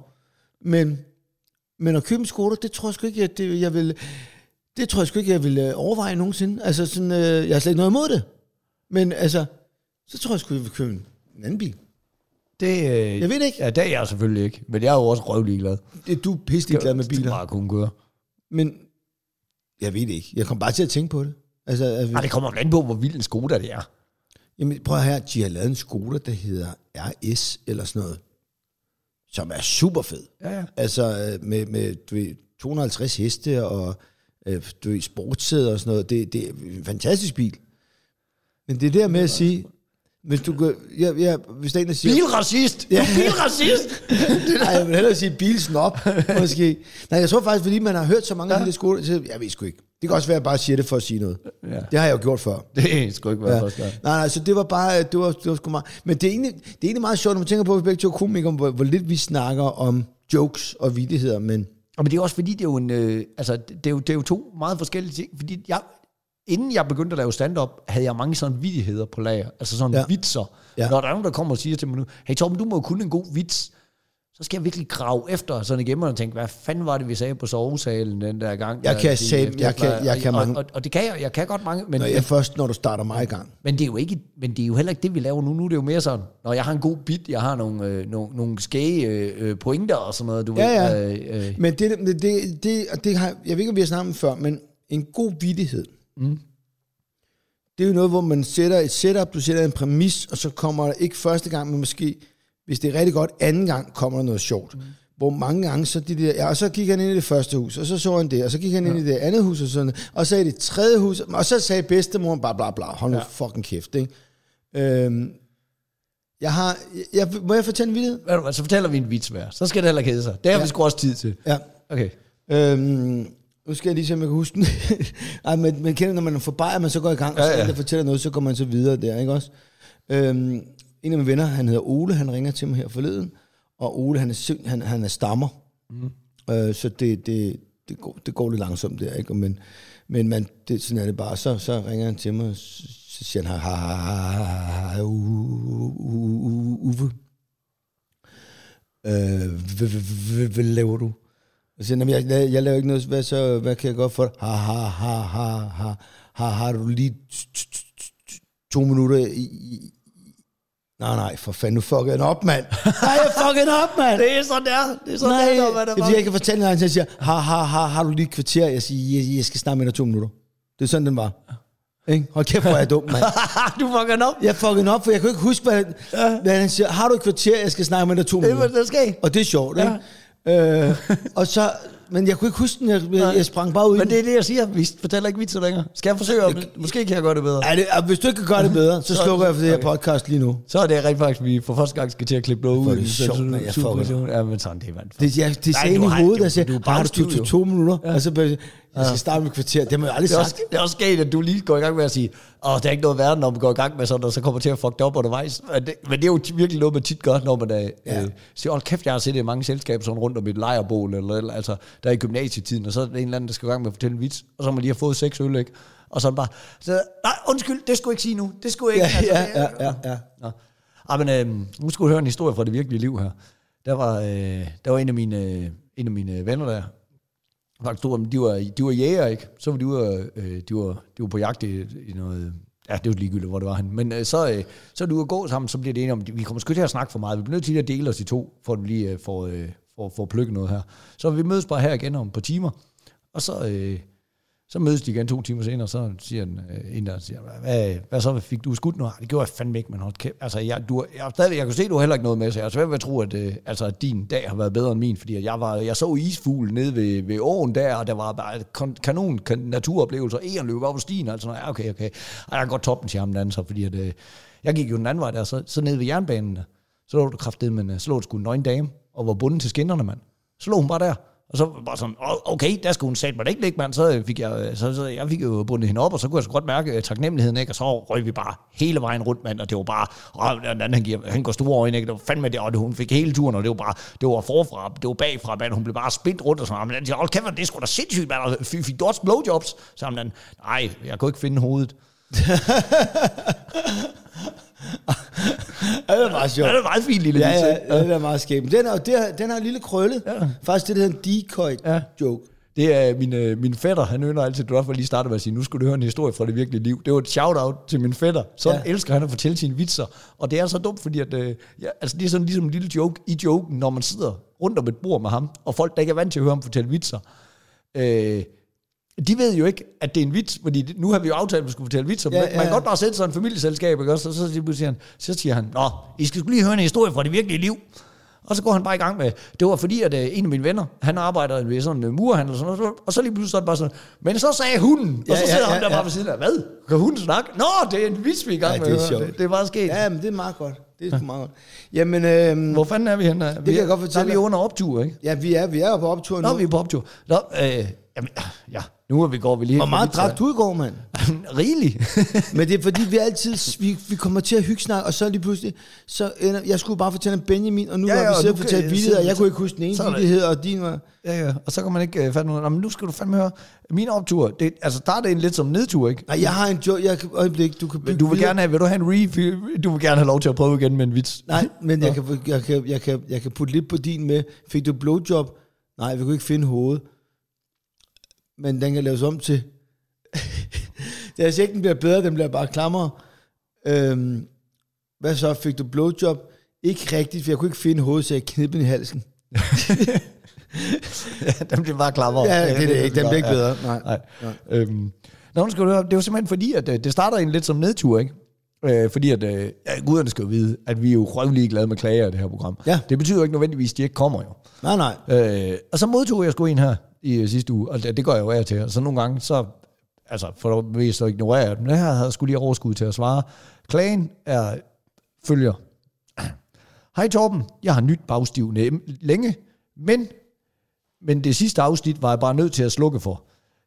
Men at købe en Skoda, det tror jeg sgu ikke, at jeg vil... Det tror jeg sgu ikke, jeg vil overveje nogensinde. Altså, sådan, jeg har slet ikke noget imod det. Men altså, så tror jeg sgu, jeg vil købe en anden bil. Jeg ved det ikke. Ja, det er jeg selvfølgelig ikke. Men jeg er jo også røvlig glad. Du er pisselig glad med biler. Det bare kunne køre. Men jeg ved det ikke. Jeg kom bare til at tænke på det. Altså, det kommer an på, hvor vild en Skoda det er. Jamen, prøv her. De har lavet en Skoda, der hedder RS eller sådan noget, som er super fed. Ja. Altså, med du ved, 250 heste og du ved, sportssæder og sådan noget. Det er en fantastisk bil. Men det er der med at sige... Hvis du går... hvis der en, der siger... Bilracist! Ja. Bilracist! Nej, jeg vil hellere sige bilsnop, måske. Nej, jeg tror faktisk, fordi man har hørt så mange af de der skoler, så jeg ved sgu ikke. Det kan også være, at jeg bare siger det for at sige noget. Ja. Det har jeg jo gjort før. Det skulle ikke være første gang. Nej, så det var bare... Det var sgu meget... Men det er egentlig meget sjovt, når man tænker på, at vi begge to komikere, hvor lidt vi snakker om jokes og vittigheder, men... Og men det er også fordi, det er jo en... det er jo to meget forskellige ting, fordi inden jeg begyndte at lave stand-up, havde jeg mange sådan vittigheder på lager. Altså sådan vitser. Ja. Når der er nogen, der kommer og siger til mig nu, hey Torben, du må jo kunne en god vits. Så skal jeg virkelig grave efter sådan igennem og tænke, hvad fanden var det, vi sagde på sovesalen den der gang? Jeg kan mange. Og det kan jeg kan godt mange. Men, når du starter mig i gang. Men det er jo heller ikke det, vi laver nu. Nu er det jo mere sådan, når jeg har en god bit, jeg har nogle skæge pointer og sådan noget. Du ved, men det har, jeg ved ikke, om vi har snakket om før, men en god vittighed, det er jo noget, hvor man sætter et setup, du sætter en præmis, og så kommer der ikke første gang, men måske, hvis det er rigtig godt, anden gang kommer der noget sjovt. Hvor mange gange, så de der, og så gik han ind i det første hus, og så han det, og så gik han ind i det andet hus, og sådan, og så i det tredje hus, og så sagde bedstemor, bla bla bla, hold nu fucking kæft, ikke? Må jeg fortælle en vittighed? Så fortæller vi en vits hver, så skal det heller kede sig. Det har vi sgu også tid til. Ja. Okay. Nu skal jeg lige se, om jeg kan huske den. Ej, men kender, når man får bajer, man så går i gang, og så der fortæller noget, så går man så videre der, ikke også? En af mine venner, han hedder Ole, han ringer til mig her forleden, og Ole, han er stammer. Så det går lidt langsomt der, ikke? Men man, sådan er det bare. Så ringer han til mig, og så siger han, Uffe. Hvad laver du? Og så siger jeg laver ikke noget, hvad kan jeg gøre for dig? Har du lige 2 minutter i... Nej, for fanden, nu fucker jeg den op, mand. Nej, jeg fucker den op, mand. Det er sådan der. Det er sådan der, hvad der var. Jeg kan fortælle dig, at han siger, har du lige et kvarter? Jeg siger, jeg skal snakke med dig 2 minutter. Det er sådan, den var. Ikke? Hold kæft, hvor er jeg dum, mand. Du fucker den op? Jeg fucker den op, for jeg kan ikke huske, hvad han siger. Har du et kvarter? Jeg skal snakke med dig 2 minutter. Det skal. Og det er sjovt, ikke? Og så men jeg kunne ikke huske den. Jeg sprang bare ud. Men det er det, jeg siger. Vi fortæller ikke vitser længere. Skal jeg forsøge? Måske kan jeg gøre det bedre. Hvis du ikke kan gøre det bedre, så slukker jeg for det her podcast lige nu. Så er det rent faktisk, vi for første gang skal til at klippe noget ud. Det er sjovt, når jeg får ja, men sådan, det er vandt. Det sagde ind i hovedet, der siger, har du til 2 minutter? Og så jeg skal starte med kvarter. Det har man jo aldrig sagt. Det er også sket, at du lige går i gang med at sige, der er ikke noget værre, når man går i gang med sådan, og så kommer til at fuck det op undervejs. Men det er jo virkelig noget, man tit gør, når man siger, kæft, jeg har set i mange selskaber sådan rundt om et lejrbål, eller altså, der er i gymnasietiden, og så er det en eller anden, der skal i gang med at fortælle en vits, og så har man lige har fået 6 øl, ikke? Og så bare, nej, undskyld, det skulle jeg ikke sige nu. Det skulle jeg ikke. Ja. Men nu skulle du høre en historie fra det virkelige liv her. Der var en af mine venner der, de var jæger, ikke? Så var de var på jagt i noget. Ja, det var ligegyldigt, hvor det var han. Men så er du ude at gå sammen, så bliver det enige om, vi kommer sgu til at snakke for meget. Vi bliver nødt til at dele os i 2, for at vi lige får plukket noget her. Så vi mødes bare her igen om et par timer, og så mødes de igen 2 timer senere, og så siger en der siger, hvad så fik du skudt nu? Det gjorde jeg fandme ikke, men hold kæft. Altså, jeg kunne se, du har heller ikke noget med, så jeg er svært ved at tro, at din dag har været bedre end min, fordi jeg så isfugle nede ved åen der, og der var bare kanon naturoplevelser, egern løb op på stien, altså okay. Og jeg har godt toppen til ham den anden, så fordi at, jeg gik jo den anden vej der, så nede ved jernbanen, så lå du kraftedeme, så lå du sgu en nøgen dame, og var bundet til skinnerne, mand. Så lå hun bare der. Og så var sådan, okay, der skulle hun satme mig da ikke ligge, mand. Så jeg fik jo bundet hende op, og så kunne jeg så godt mærke taknemmeligheden, ikke? Og så røg vi bare hele vejen rundt, mand, og det var bare, han går store øjne, ikke? Det var fandme det, og hun fik hele turen, og det var forfra, det var bagfra, mand, hun blev bare spændt rundt, og sådan, men han siger, kæft, det er sgu da sindssygt, mand, fik du også blowjobs? Så han, nej, jeg kunne ikke finde hovedet. Det er meget sjovt. Det er meget fint lille vits. Ja, det er meget skæmt. Den har en lille krølle. Ja. Faktisk det, der hedder en decoy-joke. Det er min fætter, han ønsker altid, du lige starter med at sige, nu skulle du høre en historie fra det virkelige liv. Det var et shout-out til min fætter. Så elsker han at fortælle sine vitser. Og det er så dumt, fordi at, det er sådan ligesom en lille joke i joken, når man sidder rundt om et bord med ham, og folk, der ikke er vant til at høre ham fortælle vitser. De ved jo ikke, at det er en vits, fordi nu har vi jo aftalt, at vi skulle fortælle vitser. Man kan godt bare sætte sig en familieselskab, ikke også? Så siger han, nå, I skal lige høre en historie fra det virkelige liv. Og så går han bare i gang med, det var fordi, at en af mine venner, han arbejder ved sådan en murhandel, og så lige pludselig så er det bare sådan, men så sagde hunden, og så sidder han der bare ved siden af, hvad? Kan hunden snakke? Nå, det er en vits, vi er i gang med. Det er bare sket. Ja, men det er meget godt. Det er meget godt. Jamen, hvor fanden er vi henne? Det kan jeg godt fortælle. Så er vi under optur, ikke? Ja, vi er jo på optur nu. Nå, vi er på optur. Nå, nu er vi går vi lige. Hvor meget drak du i går, mand? Rigeligt. Men det er fordi, vi altid vi kommer til at hyggesnakke, og så lige pludselig, jeg skulle bare fortælle en Benjamin, og nu har vi siddet og fortalt vittigheder, og jeg kunne ikke huske den ene vittighed, og din var... Ja, og så kan man ikke fatte noget. Men nu skal du fandme høre, min optur, der er det en lidt som nedtur, ikke? Nej, jeg har en joke, du vil gerne have, vil du have en refill? Du vil gerne have lov til at prøve igen med en vits. Nej, men jeg kan putte lidt på din med, fik du blowjob? Nej, vi kunne ikke finde hovedet. Men den kan laves om til... Det er altså ikke, den bliver bedre, den bliver bare klammere. Hvad så? Fik du blowjob? Ikke rigtigt, for jeg kunne ikke finde hovedet, så jeg knippede den i halsen. Den bliver bare klammere. Ja, det er det ikke. Den bliver ikke bedre. Nej. Nå, skal du høre, det er jo simpelthen fordi, at det starter en lidt som nedtur, ikke? Fordi at guderne skal jo vide, at vi er jo røvlig glade med klager i det her program. Ja. Det betyder jo ikke nødvendigvis, at de ikke kommer jo. Nej. Og så modtog jeg sgu en her i sidste uge, og det går jeg jo af til. Og så nogle gange, så for at vise så ignorere jeg dem. Det her havde jeg sgu lige overskud til at svare. Klagen er følger. Hej Torben, jeg har nyt bagstiv længe, men det sidste afsnit var jeg bare nødt til at slukke for.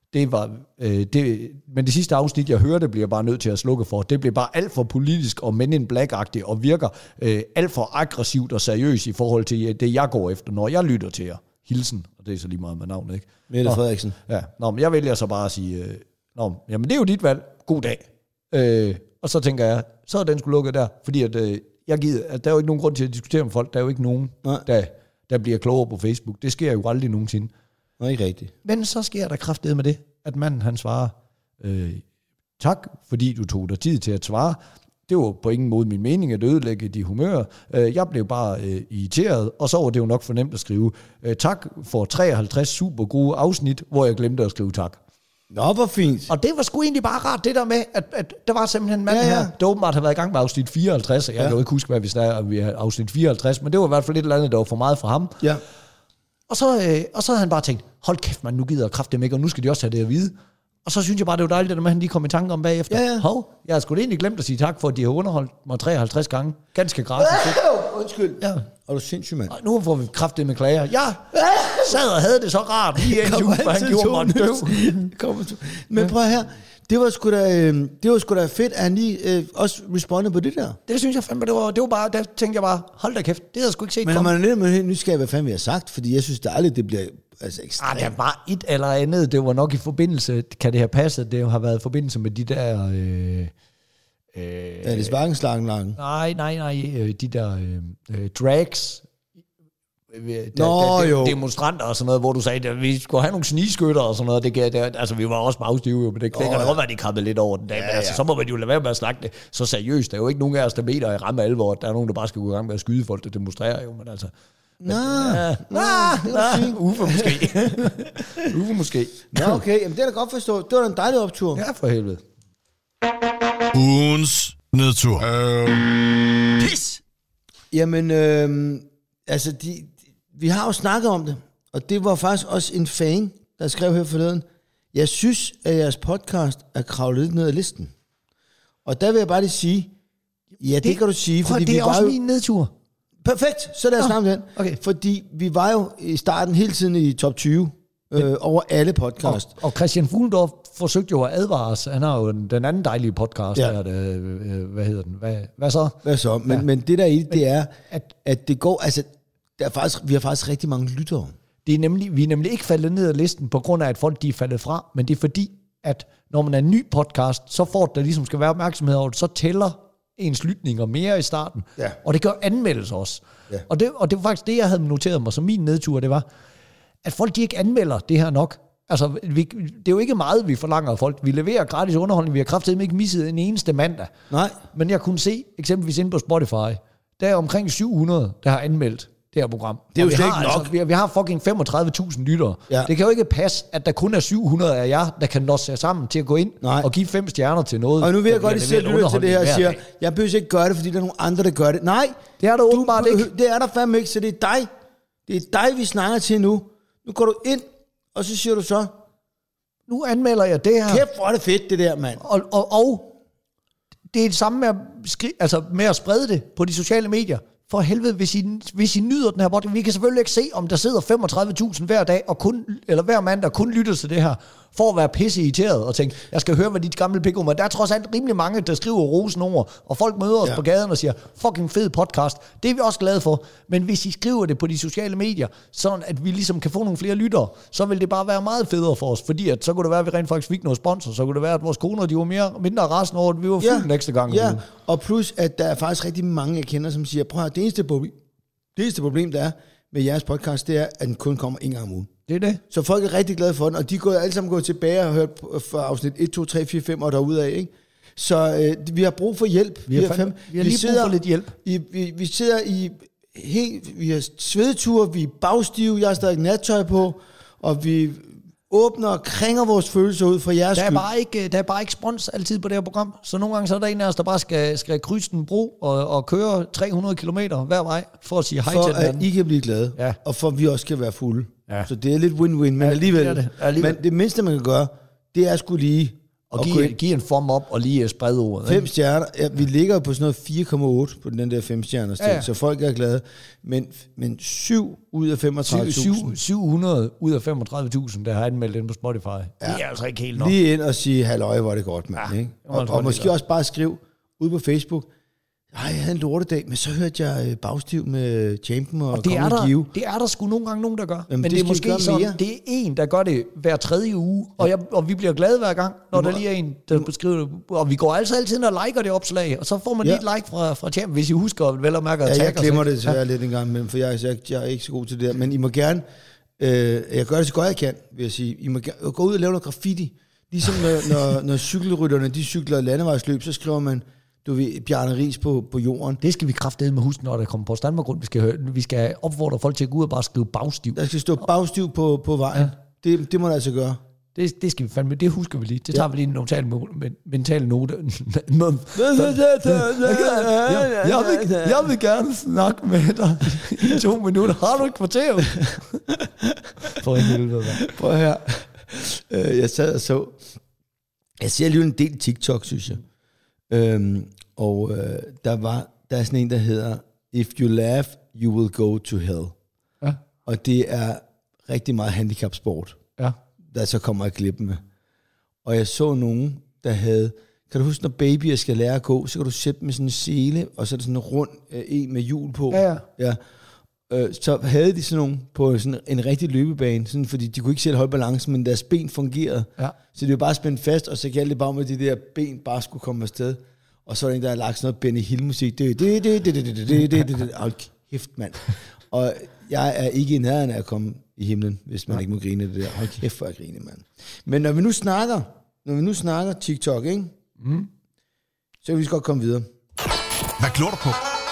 Men det sidste afsnit, jeg hørte, bliver jeg bare nødt til at slukke for. Det blev bare alt for politisk og Men in Black-agtigt, og virker alt for aggressivt og seriøst i forhold til det, jeg går efter, når jeg lytter til jer. Hilsen, og det er så lige meget med navnet, ikke? Mette Frederiksen. Ja, men jeg vælger så bare at sige, jamen det er jo dit valg, god dag. Og så tænker jeg, så er den skulle lukke der, fordi at jeg gider, at der er jo ikke nogen grund til at diskutere med folk, der er jo ikke nogen, der bliver klogere på Facebook. Det sker jo aldrig nogensinde. Nej, ikke rigtigt. Men så sker der kraftedeme med det, at manden han svarer, tak, fordi du tog dig tid til at svare. Det var på ingen måde min mening at ødelægge de humører. Jeg blev bare irriteret, og så var det jo nok for nemt at skrive. Tak for 53 super gode afsnit, hvor jeg glemte at skrive tak. Nå, hvor fint. Og det var sgu egentlig bare rart, det der med, at der var simpelthen en mand her, der åbenbart havde været i gang med afsnit 54, og jeg kan jo ikke huske, hvad vi snakker om, vi har afsnit 54, men det var i hvert fald et eller andet, der var for meget for ham. Ja. Og så havde han bare tænkt, hold kæft, man, nu gider jeg kraftedeme ikke, og nu skal de også have det at vide. Og så synes jeg bare, det var dejligt, at han lige kom i tanke om bagefter. Ja. Hov, jeg har sgu da egentlig glemt at sige tak for, at de har underholdt mig 53 gange. Ganske gratis. Undskyld. Ja. Og du er sindssyg, mand. Og nu får vi kraftedeme klager. Jeg sad og havde det så rart lige en jul, for han gjorde mig døv. Men prøv her. Det var sgu da fedt, at han lige også respondede på det der. Det synes jeg fandme, det var bare, der tænkte jeg bare, hold da kæft, det havde jeg sgu ikke set Men komme. man er lidt nysgerrig, hvad fanden vi har sagt, fordi jeg synes da aldrig, det bliver ekstremt. Der var et eller andet, det var nok i forbindelse, kan det her passe, det har været i forbindelse med de der... Er det Svagenslagen? Nej, de der drags, demonstranter og sådan noget, hvor du sagde, at vi skulle have nogle snigskytter og sådan noget. Altså, vi var også bagstive, jo, men det kan godt være, at de krabbede lidt over den dag. Men altså, så må man jo lade være med at snakke det så seriøst. Der er jo ikke nogen af os, der mener i ramme alvor, at der er nogen, der bare skal gå i gang med at skyde folk, der demonstrerer jo, men altså... Uffe måske. Nå, okay, jamen det er da godt forstå. Det var da en dejlig optur. Ja, for helvede. Ugens nedtur. Pis! Jamen, altså, vi har jo snakket om det, og det var faktisk også en fan, der skrev her forleden, jeg synes, at jeres podcast er kravlet lidt ned ad listen. Og der vil jeg bare lige sige, ja, det kan du sige, fordi det er også min nedtur. Perfekt, så lad os snakke den. Okay. Fordi vi var jo i starten hele tiden i top 20 over alle podcast. Og Christian Fuglendorf forsøgte jo at advare os. Han har jo den anden dejlige podcast. Ja. Hvad hedder den? Hvad så? Hvad så? Men det der i det er, at det går... Altså, vi har faktisk rigtig mange lyttere. Vi er nemlig ikke faldet ned ad listen på grund af, at folk de er faldet fra. Men det er fordi, at når man er en ny podcast, så får der ligesom skal være opmærksomhed over det, så tæller ens lytninger mere i starten. Ja. Og det gør anmeldelser også. Ja. Og det var faktisk det, jeg havde noteret mig som min nedtur, det var, at folk de ikke anmelder det her nok. Altså, det er jo ikke meget, vi forlanger af folk. Vi leverer gratis underholdning. Vi har kraftedeme ikke misset en eneste mandag. Nej. Men jeg kunne se, eksempelvis inde på Spotify, der er omkring 700, der har anmeldt det her program. Det er jo slet ikke nok. Altså, vi har fucking 35.000 lyttere. Ja. Det kan jo ikke passe, at der kun er 700 af jer, der kan nå sig sammen til at gå ind og give 5 stjerner til noget. Og nu vil jeg godt lige sidde og lytte til det her og siger, jeg behøver ikke gøre det, fordi der er nogle andre, der gør det. Nej, det er der åbenbart ikke. Det er der fandme ikke, så det er dig. Det er dig, vi snakker til nu. Nu går du ind, og så siger du så, nu anmelder jeg det her. Kæft, hvor er det fedt, det der, mand. Og det er det samme med at sprede det på de sociale medier. For helvede, hvis I nyder den her podcast, vi kan selvfølgelig ikke se, om der sidder 35.000 hver dag, eller hver mand, der kun lytter til det her, for at være pisse irriteret og tænke, jeg skal høre, hvad de gamle pik om. Der er trods alt rimelig mange, der skriver rosen ord, og folk møder os på gaden og siger, fucking fed podcast. Det er vi også glade for. Men hvis I skriver det på de sociale medier, sådan at vi ligesom kan få nogle flere lyttere, så vil det bare være meget federe for os, fordi at så kunne det være, at vi rent faktisk fik noget sponsor, så kunne det være, at vores koner, de var mindre rasende over, at vi var fuldt næste gang. Ja, og plus, at der er faktisk rigtig mange, jeg kender, som siger, prøv at det eneste problem, der er med jeres podcast, det er, at den kun kommer en gang om ugen. Det er det. Så folk er rigtig glade for den, og de er alle sammen gået tilbage og hørt fra afsnit 1, 2, 3, 4, 5 og derudad, ikke? Så vi har brug for hjælp. Vi har lige brug for lidt hjælp. Vi sidder vi har svedeture, vi er bagstive, jeg har stadig nattøj på, og vi åbner og krænger vores følelser ud fra jeres skyld. Der er bare ikke spons altid på det her program, så nogle gange så er der en af os, der bare skal krydse en bro og køre 300 kilometer hver vej, for at sige hej til den anden. For at I kan blive glade, og for at vi også kan være fulde. Ja. Så det er lidt win-win, men alligevel. Men det mindste, man kan gøre, det er sgu lige... Og give en thumb up og lige sprede ordet. 5 stjerner. Ja, vi ligger på sådan noget 4,8 på den der 5 stjerners ting, så folk er glade. Men 7 ud af 35.000. 700 ud af 35.000, der har anmeldt den på Spotify. Ja. Det er altså ikke helt nok. Lige ind og sige, halløj, hvor er det godt, mand. Ja, ikke? Og måske også bare skrive ud på Facebook, jeg havde en lortedag, men så hørte jeg bagstiv med Champion og Kongen Give. Det er der sgu nogle gange nogen, der gør. Jamen, men det er måske sådan, det er en, der gør det hver 3. uge, og vi bliver glade hver gang, når der lige er en, der beskriver det. Og vi går altid og liker det opslag, og så får man lige et like fra Champion, hvis I husker vel at mærke at jeg glemmer det desværre lidt en gang imellem, for jeg er ikke så god til det der. Men I må gerne, jeg gør det så godt jeg kan, vil jeg sige. I må gå ud og lave noget graffiti. Ligesom når cykelrytterne, de cykler landevejsløb, så skriver man, du ved, Bjarne Riis på jorden. Det skal vi kraftedeme huske, når der kommer på Standmarkgrund. Vi skal opfordre folk til at gå ud og bare skrive bagstiv. Der skal stå bagstiv på vejen. Ja. Det må der altså gøre. Det skal vi fandme, det husker vi lige. Det tager vi lige en mental note. Jeg vil gerne snakke med dig i 2 minutter. Har du et kvarter? For helvede. Prøv at høre. Jeg sad og så. Jeg ser lige en del TikTok, synes jeg. Der er sådan en, der hedder If you laugh, you will go to hell. Ja. Og det er rigtig meget handicapsport. Ja. Der så kommer jeg glippen med. Og jeg så nogen, der havde... Kan du huske, når babyer skal lære at gå, så kan du sætte dem med sådan en sele, og så er der sådan en rund en med hjul på. Ja. Så havde de sådan nogle på sådan en rigtig løbebane, sådan, fordi de kunne ikke selv holde balancen, men deres ben fungerede. Ja. Så de var bare spændt fast, og så galt det bare med, at de der ben bare skulle komme afsted. Og så er der en, der har lagt sådan noget Benny Hill-musik. Hold kæft, mand. Og jeg er ikke i nærheden af at komme i himlen, hvis man ikke må grine det der. Hold kæft, for at grine, mand. Men når vi nu snakker TikTok, ikke? Så kan vi godt komme videre. Hvad glor du på?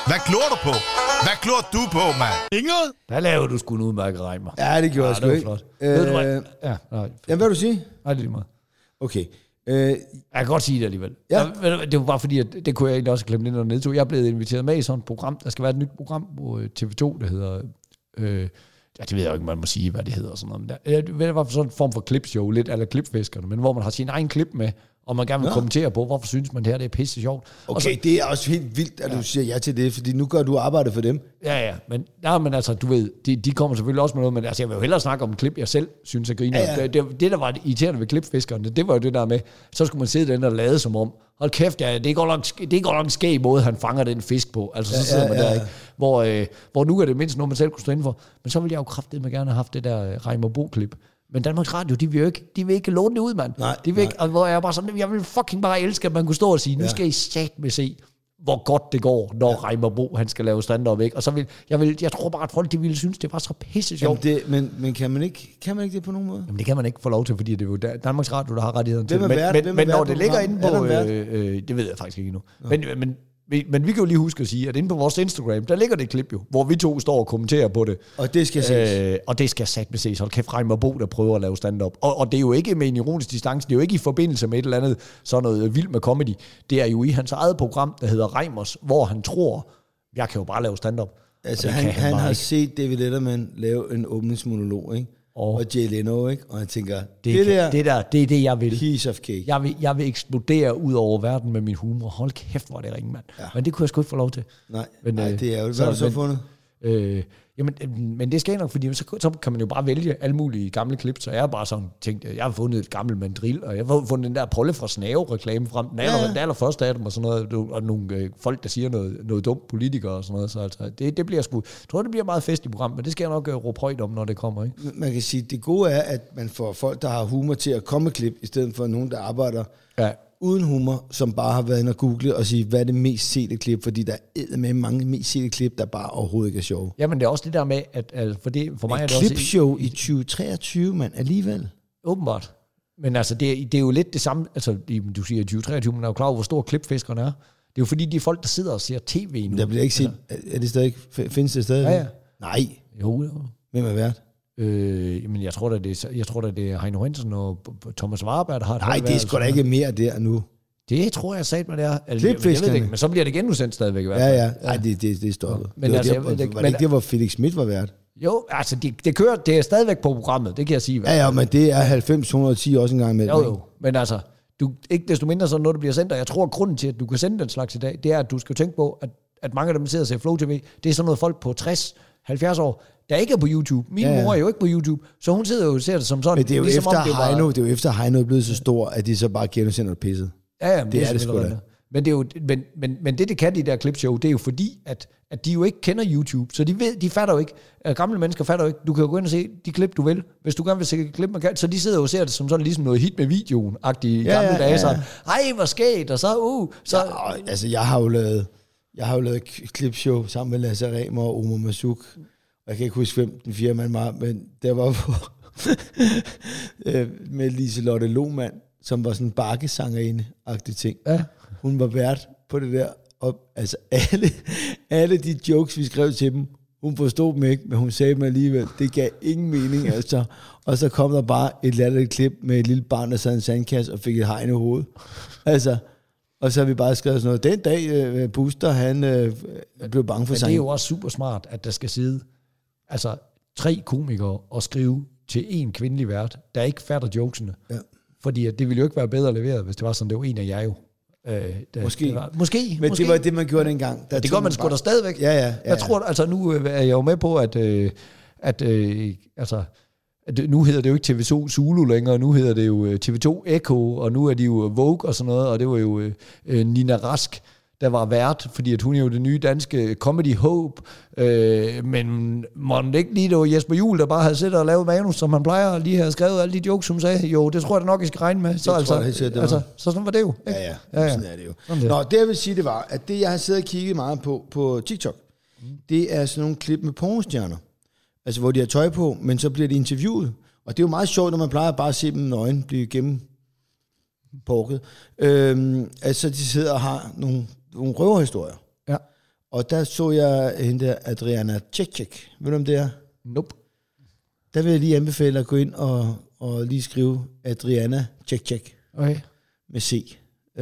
Hvad glor du på, mand? Inget? Der laver du sgu en udmærket Reimer. Ja, det gjorde jeg sgu ikke. Flot. Ved du hvad? Ja, hvad vil du sige? Nej, det er lige meget. Okay. Jeg kan godt sige det alligevel. Ja. Det var bare fordi, at det kunne jeg egentlig også glemme, når nedtog. Jeg er blevet inviteret med i sådan et program. Der skal være et nyt program på TV2, der hedder... det ved jeg jo ikke, man må sige, hvad det hedder. Og sådan noget. Det var sådan en form for klipshow, lidt eller klipfiskerne, men hvor man har sin egen klip med, og man gerne vil kommentere på, hvorfor synes man det her, det er pisse sjovt. Okay, det er også helt vildt, at du siger ja til det, fordi nu gør du arbejde for dem. Ja, men altså, du ved, de kommer selvfølgelig også med noget, men altså, jeg vil jo hellere snakke om en klip, jeg selv synes er griner. Ja. Det, der var irriterende ved klipfiskerne, det var jo det der med, så skulle man sidde den og lade som om, hold kæft, det er godt nok en skæg måde, han fanger den fisk på. Altså, så sidder man der, ikke? Hvor nu er det mindst noget, man selv kunne stå indenfor. Men så ville jeg jo kraftedeme gerne have haft det der Reimer Bo-klip. Men Danmarks Radio, de vil ikke låne det ud, mand. De vil ikke, og hvor jeg bare sådan, jeg vil fucking bare elske, at man kunne stå og sige, nu skal I satme se, hvor godt det går, når Reimer Bo, han skal lave stand-up, ikke? Og så jeg tror bare, at folk, de ville synes, det var så pisse sjovt. Men kan man ikke det på nogen måde? Jamen, det kan man ikke få lov til, fordi det er jo Danmarks Radio, der har rettigheden til det. Men når det ligger inde på, det ved jeg faktisk ikke endnu. Men vi kan jo lige huske at sige, at inde på vores Instagram, der ligger det klip jo, hvor vi to står og kommenterer på det. Og det skal ses. Og det skal satme ses. Hold kæft, Reimer Bo, der prøver at lave stand-up. Og det er jo ikke med en ironisk distance, det er jo ikke i forbindelse med et eller andet sådan noget vildt med comedy. Det er jo i hans eget program, der hedder Reimers, hvor han tror, jeg kan jo bare lave stand-up. Altså han har set David Letterman lave en åbningsmonolog, ikke? Og Jay Leno, ikke? Og jeg tænker, det er det, jeg vil. Piece of cake. Jeg vil eksplodere ud over verden med min humor. Hold kæft, hvor er det ringe, mand. Ja. Men det kunne jeg sgu ikke få lov til. Nej, det er jo det. Hvad har du så fundet? Men det skal nok, fordi så kan man jo bare vælge alle mulige gamle klip, så jeg har bare sådan tænkt, jeg har fundet et gammelt mandril, og jeg har fundet den der Polle fra Snave-reklame frem, den allerførste af dem, og sådan noget, og nogle folk, der siger noget dumt, politikere og sådan noget, så altså, det bliver sgu, jeg tror, det bliver meget fest i program, men det skal jeg nok råbe højt om, når det kommer, ikke? Man kan sige, det gode er, at man får folk, der har humor til at komme med klip, i stedet for nogen, der arbejder uden humor, som bare har været inde og google og sige, hvad er det mest sete klip, fordi der er med mange mest sete klip, der bare overhovedet ikke er sjove. Jamen, det er også det der med, at for mig er det klipshow også... i 2023, mand, alligevel. Åbenbart. Men altså, det er jo lidt det samme, altså, du siger 2023, men er jo klar over, hvor stor klipfiskerne er. Det er jo fordi, de er folk, der sidder og ser tv nu. Der bliver ikke set, er det stadig, findes det stadig? Ja. Nej. Jo. Hvem er vært? Men jeg tror da, det er Heino Hansen og Thomas Warberg, der har et nej, det er sgu da ikke mere der nu. Det tror jeg sagt mig, det er. Klipfiskerne. Men så bliver det genudsendt stadigvæk i hvert fald. Ja. Nej, det er stoppet. Men det var ikke det, hvor Felix Schmidt var vært? Jo, altså det kører, det er stadigvæk på programmet, det kan jeg sige. Ja, men det er 90-110 også en gang med. Jo, men altså, ikke desto mindre sådan noget, der bliver sendt, og jeg tror, at grunden til, at du kan sende den slags i dag, det er, at du skal tænke på, at mange af dem sidder og ser Flow TV, det er sådan noget folk på 60-70 år, der ikke er på YouTube. Min mor er jo ikke på YouTube, så hun sidder jo og ser det som sådan. Men det er jo ligesom efter Heino er blevet så stor, at de så bare genudsender og pisset. Ja, det er det sgu da. Men det er jo, men det kan de der klipshow, det er jo fordi, at de jo ikke kender YouTube, så de fatter jo ikke, gamle mennesker fatter jo ikke, du kan jo gå ind og se de klip, du vil, hvis du gerne vil se klip, man kan, så de sidder jo og ser det som sådan ligesom noget hit med videoen-agtigt i gamle dage, så ej, hvor skægt, og så, så... Ja, altså, jeg har jo lavet klipshow sammen med Lasse Remer og Omar Masuk, og jeg kan ikke huske, hvem den fjerde mand var, men der var med Liselotte Lohmann, som var sådan en bakkesangerinde-agtig ting. Ja. Hun var vært på det der, og altså alle de jokes, vi skrev til dem, Hun forstod mig ikke, men hun sagde mig alligevel, det gav ingen mening, altså. Og så kom der bare et latterligt klip med et lille barn, der sad i en sandkasse og fik et hegn i hovedet. Altså, og så har vi bare skrevet sådan noget. Den dag, Buster, han blev bange for sig. Men det er jo også super smart, at der skal sidde 3 komikere og skrive til en kvindelig vært, der ikke fatter jokesene. Ja. Fordi det ville jo ikke være bedre leveret, hvis det var sådan, det var en af jer jo. Måske. Måske. Men det var det, man gjorde dengang. Det gør man sgu da stadigvæk. Ja. Jeg tror, nu er jeg jo med på, at nu hedder det jo ikke TV2 Zulu længere, nu hedder det jo TV2 Echo, og nu er de jo Vogue og sådan noget, og det var jo Nina Rask, der var vært, fordi at hun er jo det nye danske Comedy Hope, men må det ikke lige, det var Jesper Juhl, der bare havde siddet og lavet manus, som han plejer, lige havde skrevet alle de jokes, som sagde, jo, det tror jeg da nok, I skal regne med. Så sådan var det jo. Ikke? Ja. Sådan er det jo. Nå, det jeg vil sige, det var, at det jeg har siddet og kigget meget på TikTok, det er sådan nogle klip med pornostjerner, altså hvor de har tøj på, men så bliver de interviewet, og det er jo meget sjovt, når man plejer bare at se dem nøgen blive gennemporket. Altså de sidder og har nogle røverhistorier. Ja. Og der så jeg hende der, Adriana Cek. Ved du om det er? Nope. Der vil jeg lige anbefale at gå ind og lige skrive Adriana Cek. Okay. Med C.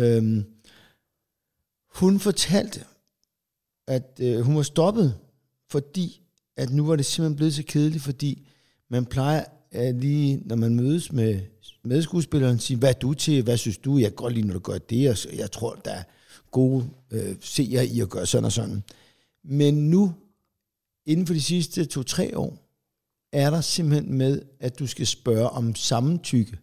Hun fortalte, at hun var stoppet, fordi at nu var det simpelthen blevet så kedeligt, fordi man plejer at lige, når man mødes med medskuespilleren, sige, hvad er du til, hvad synes du, jeg kan godt lide, når du gør det, og jeg tror, der er gode seere i at gøre sådan og sådan. Men nu, inden for de sidste 2-3 år, er der simpelthen med, at du skal spørge om samtykke.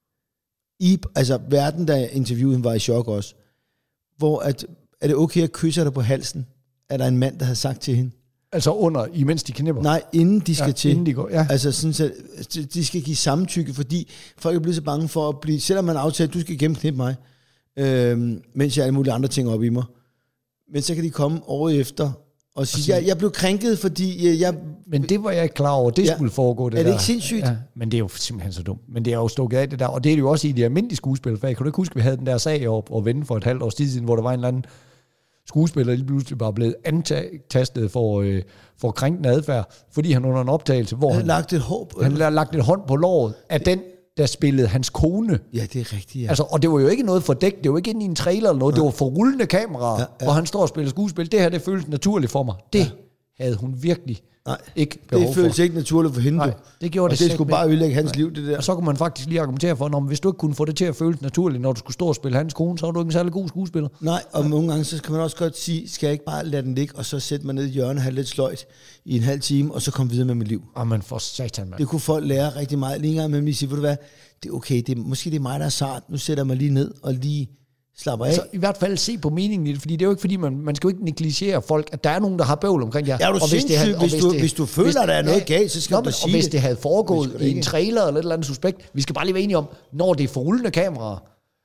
Altså, verden, der interviewede, var i chok også. Hvor er det okay at kysse dig på halsen? Er der en mand, der har sagt til hende? Altså imens de knipper? Nej, inden de skal til. Inden de går, ja. Altså sådan, så de skal give samtykke, fordi folk er blevet så bange for at blive, selvom man aftaler, at du skal gennemknippe mig, mens jeg har alle mulige andre ting op i mig. Men så kan de komme året efter og sige, jeg blev krænket, fordi jeg... Men det var jeg ikke klar over, det skulle foregå det der. Er det ikke sindssygt? Ja, men det er jo simpelthen så dumt. Men det er jo stukket af det der, og det er det jo også i de almindelige skuespilfag. Kan du ikke huske, vi havde den der sag op og vende for et halvt års tid siden, hvor der var en eller anden skuespiller lige pludselig bare blevet antastet for krænkende adfærd, fordi han under en optagelse, hvor han lagt et hånd på låret af den, der spillede hans kone. Ja, det er rigtigt, ja. Altså, og det var jo ikke noget fordækt, det var ikke inde i en trailer eller noget, det var for rullende kameraer, hvor han står og spiller skuespil. Det her, det føltes naturligt for mig. Det havde hun virkelig ikke behov for. Det føltes ikke naturligt for hende. Det gjorde det skulle bare ødelægge hans liv, det der. Og så kunne man faktisk lige argumentere for, at hvis du ikke kunne få det til at føles naturligt, når du skulle stå og spille hans kone, så var du ikke en særlig god skuespiller. Nej, og nogle gange, så kan man også godt sige, skal jeg ikke bare lade den ligge, og så sætte mig ned i hjørnet, have lidt sløjt i en halv time, og så komme videre med mit liv. Og man får satan, mand. Det kunne folk lære rigtig meget. Lige en gang med mig sige, ved du hvad, det er okay, måske det er mig, der er sart. Nu sætter jeg mig lige ned og lige slapper af. Så i hvert fald se på meningen i det, fordi det er jo ikke fordi, man skal jo ikke negligere folk, at der er nogen, der har bøvl omkring jer. Ja, hvis du føler, at der er noget galt, så skal du sige det. Og hvis det havde foregået i en trailer eller et eller andet suspekt, vi skal bare lige være enige om, når det er for rullende kameraer,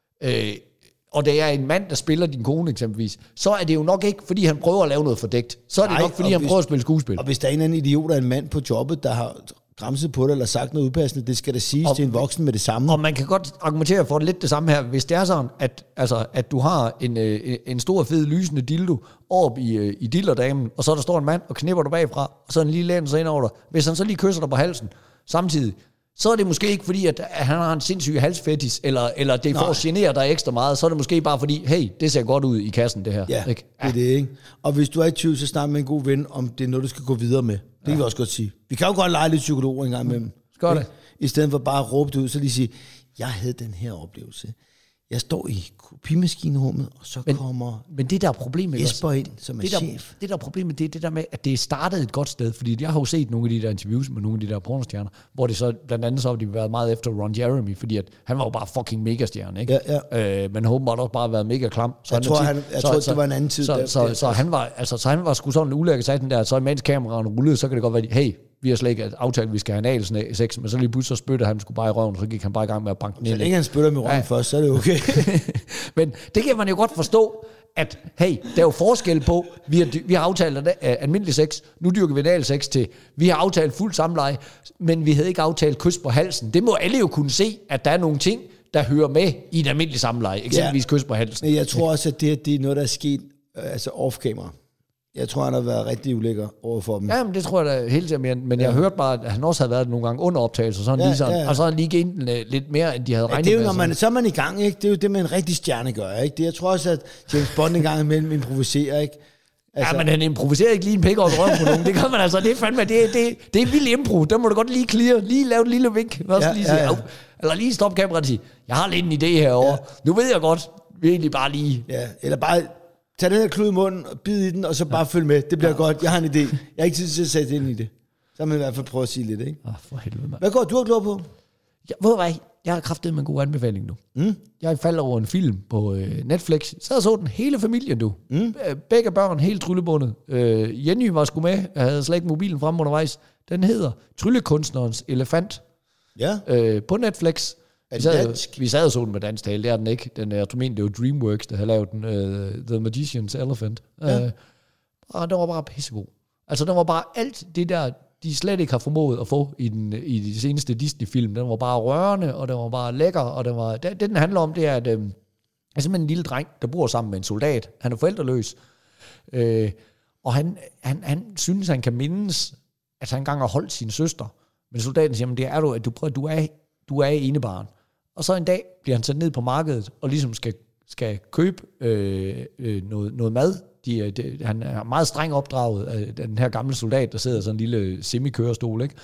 og det er en mand, der spiller din kone eksempelvis, så er det jo nok ikke, fordi han prøver at lave noget fordækt. Så er det nok, fordi han prøver at spille skuespil. Og hvis der er en eller anden idiot, der er en mand på jobbet, der har gramset på det, eller sagt noget upassende, det skal da siges til en voksen med det samme. Og man kan godt argumentere for lidt det samme her, hvis det er sådan, at du har en stor, fed, lysende dildo oppe i dillerdamen, og så der står en mand og knipper dig bagfra, og så en lige læner sig ind over dig. Hvis han så lige kysser dig på halsen samtidig, så er det måske ikke fordi, at han har en sindssyg halsfetis, eller det får at genere dig ekstra meget, så er det måske bare fordi, hey, det ser godt ud i kassen, det her. Ja, ikke? Det er det, ikke? Og hvis du er i tvivl, så snak med en god ven, om det er noget, du skal gå videre med. Det kan vi også godt sige. Vi kan jo godt lege lidt psykologer en gang med dem. Skal det? I stedet for bare at råbe det ud, så lige sige, jeg havde den her oplevelse. Jeg står i kopimaskinrummet, og så kommer men det der er problemet Jesper ind, som er chef. Det der er problemet, det er det der med, at det startede et godt sted, fordi jeg har jo set nogle af de der interviews med nogle af de der pornostjerner, hvor det så, blandt andet så har de været meget efter Ron Jeremy, fordi at han var jo bare fucking megastjerne, ikke? Ja. Men håben har også bare været mega klam. Så jeg tror, det var en anden tid. Så han var sgu sådan ulækkert satan der, så imens kameraerne rullede, så kan det godt være, hey, vi har slet ikke aftalt, at vi skal have analsex, men så lige pludselig så spyttede han sgu bare i røven, så gik han bare i gang med at banke den ind. Så længe han spytter med røven først, så er det okay. Men det kan man jo godt forstå, at hey, der er jo forskel på, vi har aftalt almindelig sex, nu dyrker vi analsex til, vi har aftalt fuld samleje, men vi havde ikke aftalt kys på halsen. Det må alle jo kunne se, at der er nogle ting, der hører med i en almindelig samleje, eksempelvis kys på halsen. Men jeg tror også, at det er noget, der er sket altså off-camera. Jeg tror, han har været rigtig ulækker over for dem. Ja, men det tror jeg da helt sikkert, men jeg har hørt bare, at han også havde været nogle gange under optagelser, sådan lige sådan, og så har han lige givet lidt mere, end de havde regnet med. Det er jo, med. så er man i gang, ikke? Det er jo det, man en rigtig stjerne gør, ikke? Det, jeg tror også, at James Bond en gang imellem improviserer, ikke? Altså, ja, men han improviserer ikke lige en pik over røven på nogen. Det gør man altså. Det er fandme, det er vild impro. Der må du godt lige clear, lige lave et lille vink. Eller lige stoppe kameraet og sige, jeg har lidt en idé herovre. Ja. Nu ved jeg godt, vi egentlig bare lige... Ja, eller bare tag den her klud i munden, og bid i den, og så bare følg med. Det bliver godt. Jeg har en idé. Jeg har ikke tid til at sætte ind i det. Så har man i hvert fald prøve at sige lidt, ikke? For helvede, man. Hvad går du og glor på? Ja, ved du hvad? Jeg har kraftet med en god anbefaling nu. Jeg faldt over en film på Netflix. Så den hele familien, du. Begge børn, helt tryllebundet. Jenny var sgu med. Jeg havde slet ikke mobilen frem undervejs. Den hedder Tryllekunstnerens Elefant. Ja. På Netflix. Vi sad og så den med dansk tale. Det er den ikke. Jeg tror, det var DreamWorks, der havde lavet den. The Magician's Elephant. Ja. Og den var bare pissegod. Altså, den var bare alt det der, de slet ikke har formået at få i de seneste Disney-film. Den var bare rørende, og den var bare lækker, og det den handler om, det er, at er simpelthen en lille dreng, der bor sammen med en soldat. Han er forældreløs, og han synes, han kan mindes, at han engang har holdt sin søster. Men soldaten siger, det er du, at du er enebarn. Og så en dag bliver han sat ned på markedet, og ligesom skal købe noget mad. Han er meget streng opdraget af den her gamle soldat, der sidder i sådan en lille semi-kørestol, ikke?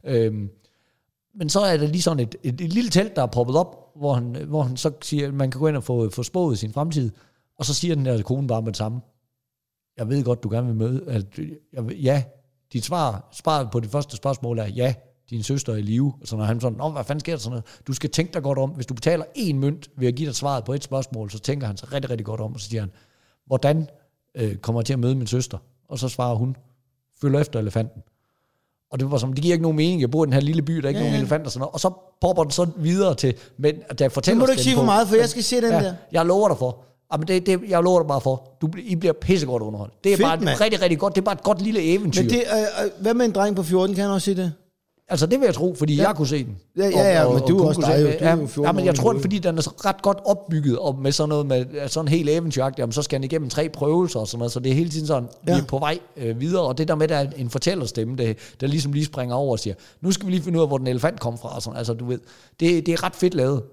Men så er der lige sådan et lille telt, der er poppet op, hvor han så siger, at man kan gå ind og få spået sin fremtid, og så siger den der kone bare med det samme. Jeg ved godt, du gerne vil møde, at ja, dit svar på det første spørgsmål er, ja, din søster er i live. Og så når han sådan, hvad fanden sker der sådan noget? Du skal tænke dig godt om. Hvis du betaler 1 mønt ved at give dig svaret på et spørgsmål, så tænker han sig rigtig, rigtig godt om, og så siger han, hvordan kommer jeg til at møde min søster? Og så svarer hun, følg efter elefanten. Og det var som, det giver ikke nogen mening, jeg bor i den her lille by, der er ikke nogen elefanter og sådan noget. Og så popper den så videre til, men der fortæller... Det må du ikke sige for meget, for jeg skal se den der. Jeg lover dig for. Jamen jeg lover dig bare for. I bliver pissegodt underholdt. Det er bare rigtig, rigtig godt. Det er bare et godt lille eventyr. Men hvad med en dreng på 14, kan han også se det? Altså det vil jeg tro, fordi jeg kunne se den. Ja, men du er også dig. Men jeg tror, fordi den er ret godt opbygget, og med sådan noget med sådan helt eventyragtigt, jamen, så skal han igennem 3 prøvelser og sådan noget, så det er hele tiden sådan, vi er på vej videre, og det der med, der er en fortællerstemme, der ligesom lige springer over og siger, nu skal vi lige finde ud af, hvor den elefant kom fra, og sådan. Altså du ved, det er ret fedt lavet.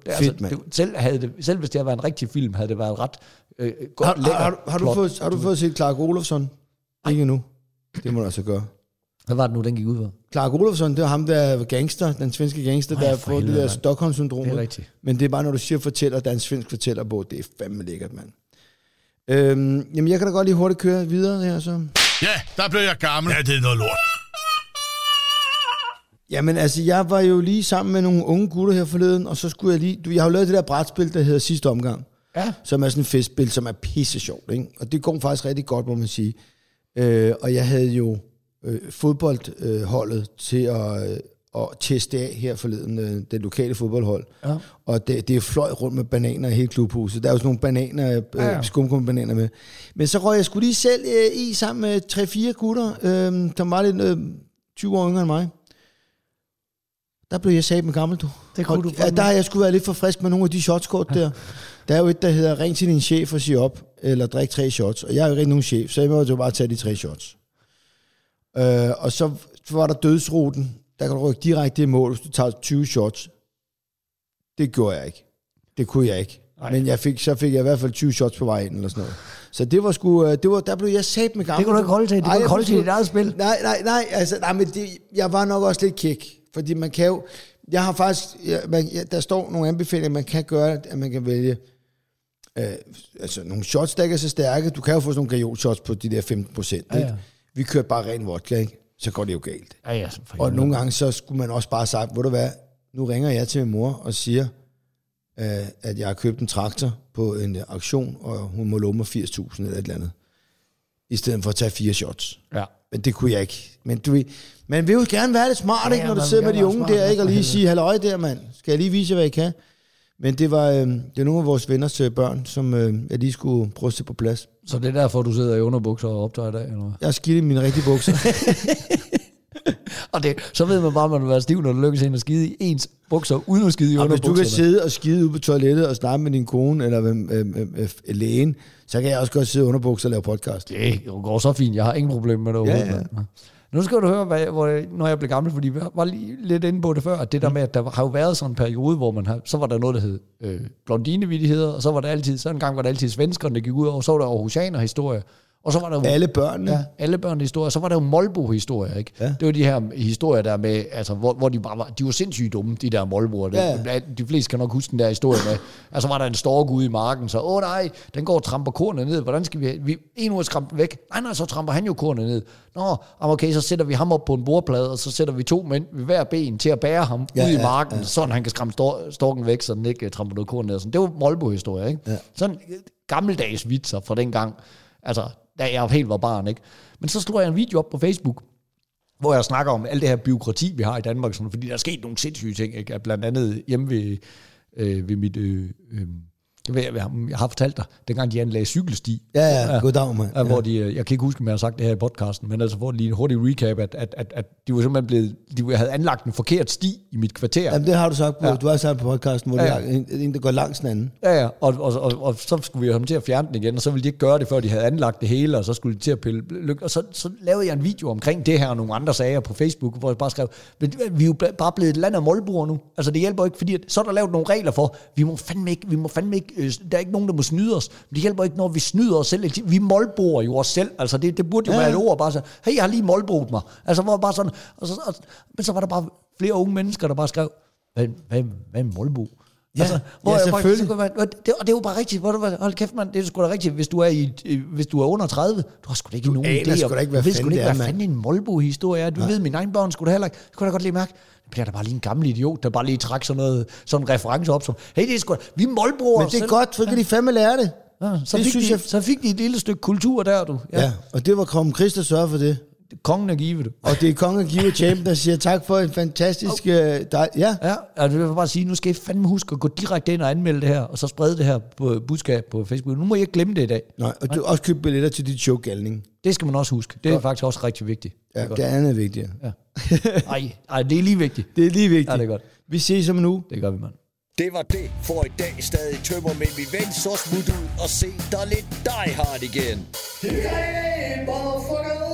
Selv hvis det havde været en rigtig film, havde det været ret godt lækkert. Har du fået set Clark Olofsson? Ikke nu. Det må du altså gøre. Hvad var det nu, den gik ud på? Clark Olofsson, det var ham, der gangster, den svenske gangster, der har fået det der Stockholm-syndrom. Det er rigtigt. Men det er bare, når du siger fortæller, der er en svensk fortællerbog, det er fandme lækkert, mand. Jamen, jeg kan da godt lige hurtigt køre videre her, så. Ja, der blev jeg gammel. Ja, det er noget lort. Jamen, altså, jeg var jo lige sammen med nogle unge gutter her forleden, og så skulle jeg lige... Jeg har jo lavet det der brætspil, der hedder Sidste Omgang. Ja. Som er sådan et festspil, som er pisse sjovt, ikke? Og det går faktisk rigtig godt, må man sige. Og jeg havde jo fodboldholdet til at teste af her forleden, det lokale fodboldhold. Ja. Og det fløj rundt med bananer i hele klubhuset. Der er jo sådan nogle bananer, skumgummibananer med. Men så røg jeg sgu lige selv i sammen med 3-4 gutter, der var lidt 20 år yngre end mig. Der blev jeg sagt med gammel, du. Det kunne du der har jeg skulle være lidt for frisk med nogle af de shotskort der. Der er jo et, der hedder, ring til din chef og sig op, eller drik 3 shots. Og jeg er jo ikke nogen chef, så jeg må jo bare tage de 3 shots. Og så var der dødsruten. Der kan du rykke direkte i mål, hvis du tager 20 shots. Det gjorde jeg ikke. Det kunne jeg ikke. Nej. Men så fik jeg i hvert fald 20 shots på vej ind, eller sådan noget. Så det var sgu... der blev jeg sat med gammel. Det kunne du ikke holde til. Det kunne du ikke holde til i dit eget spil. Nej, men jeg var nok også lidt kæk. Fordi man kan jo... Jeg har faktisk... der står nogle anbefalinger, man kan gøre, at man kan vælge... altså nogle shots, der ikke er så stærke. Du kan jo få sådan nogle gajol-shots på de der 15%. Ja. Vi kørte bare ren vodka, ikke? Så går det jo galt. Ja, og nogle gange, så skulle man også bare sagt, hvor du hvad, nu ringer jeg til min mor og siger, at jeg har købt en traktor på en auktion, og hun må love mig 80.000 eller et eller andet. I stedet for at tage 4 shots. Ja. Men det kunne jeg ikke. Men man vil jo gerne være lidt smart, ikke, når du sidder med de unge der, ikke, og lige sige, halløj der, mand. Skal jeg lige vise jer, hvad I kan? Men det er nogle af vores venners børn, som jeg lige skulle prøve at se på plads. Så det er derfor, du sidder i underbukser og optager i dag? Eller? Jeg har skidt i mine rigtige bukser. Og så ved man bare, at man vil være stiv, når det lykkes ind at skide i ens bukser, uden at skide i underbukserne. Hvis du kan sidde og skide ude på toilettet og snakke med din kone eller lægen, så kan jeg også godt sidde i underbukser og lave podcast. Det går så fint. Jeg har ingen problem med det overhovedet. Ja. Nu skal du høre, når jeg blev gammel, fordi vi var lige lidt inde på det før, at det der med, at der har jo været sådan en periode, hvor så var der noget, der hed blondinevittigheder, og så var der altid, så en gang var der altid svenskerne, der gik ud over, så var der Aarhusianer-historie. Og så var der jo, alle børnene? Ja, alle børnene historier. Så var der jo Molbo-historier, ikke? Ja. Det var de her historier der med, altså, hvor de bare var, de var sindssygt dumme, de der Molboer. Ja. De fleste kan nok huske den der historie med, altså var der en stork ude i marken, så nej, den går og tramper kornet ned, hvordan skal vi en uge skræmme den væk? Nej, så tramper han jo kornet ned. Okay, så sætter vi ham op på en bordplade, og så sætter vi 2 mænd ved hver ben til at bære ham ud i marken, sådan han kan skræmme storken væk, så den ikke tramper noget korn ned. Sådan. Det var Molbo-historier, ikke? Ja. Sådan gammeldags vitser fra dengang, altså da jeg helt var barn, ikke? Men så slog jeg en video op på Facebook, hvor jeg snakker om alt det her byråkrati, vi har i Danmark, sådan, fordi der er sket nogle sindssyge ting, ikke? Blandt andet hjemme ved mit... jeg har fortalt dig, dengang de anlagde cykelsti. Ja, goddag, mand. Ja. Hvor jeg kan ikke huske, om jeg har sagt det her i podcasten, men altså hvor lige en hurtig recap, at de var simpelthen de havde anlagt en forkert sti i mit kvarter. Jamen det har du sagt på, du har sagt på podcasten, hvor en der går langs den anden. Ja, og så skulle vi have dem til at fjerne den igen, og så ville de ikke gøre det, før de havde anlagt det hele, og så skulle de til at pille lykke. Og så lavede jeg en video omkring det her og nogle andre sager på Facebook, hvor jeg bare skrev, vi er jo bare blevet et land af målbruger nu. Altså det hjælper ikke, fordi så er der lavet nogle regler for, vi må fandme ikke der er ikke nogen, der må snyde os. Men det hjælper ikke, når vi snyder os selv. Vi målbruger jo os selv. Altså det burde jo være et ord, bare så, hey, jeg har lige målbrugt mig. Altså hvor bare sådan, men så var der bare flere unge mennesker, der bare skrev, hvad er en målbrug? Ja, altså, selvfølgelig. Og det er jo bare rigtigt. Hold kæft, man, det er sgu da rigtigt. Hvis du er under 30, du har sgu da ikke nogen idé. Du ved hvad fanden en målbrug-historie er. Du ved, mine egne børn skulle da heller ikke. Det kunne da godt lige mærke. Det bliver da bare lige en gammel idiot, der bare lige træk sådan en reference op som, hey, det er sgu da, vi målbruger. Men det er godt, for kan de fandme lære det. Ja, så fik de et lille stykke kultur der, du. Ja, og det var Kong Christ, der sørger for det. Kongen er givet det. Og det er kongen af Give Champion, der siger tak for en fantastisk... Ja, altså, jeg vil bare sige, nu skal I fandme huske at gå direkte ind og anmelde det her, og så sprede det her på budskab på Facebook. Nu må I ikke glemme det i dag. Nej, og du også købe billetter til dit show, Galning. Det skal man også huske. Det er faktisk også rigtig vigtigt. Ja, det andet er vigtigt. Ja. Ej, det er lige vigtigt. Det er lige vigtigt. Ja, det er godt. Vi ses om en uge. Det gør vi, mand. Det var det for i dag. Stadig tømmer med min ven, så smut ud og se dig lidt Die Hard igen. Hey, motherfucker!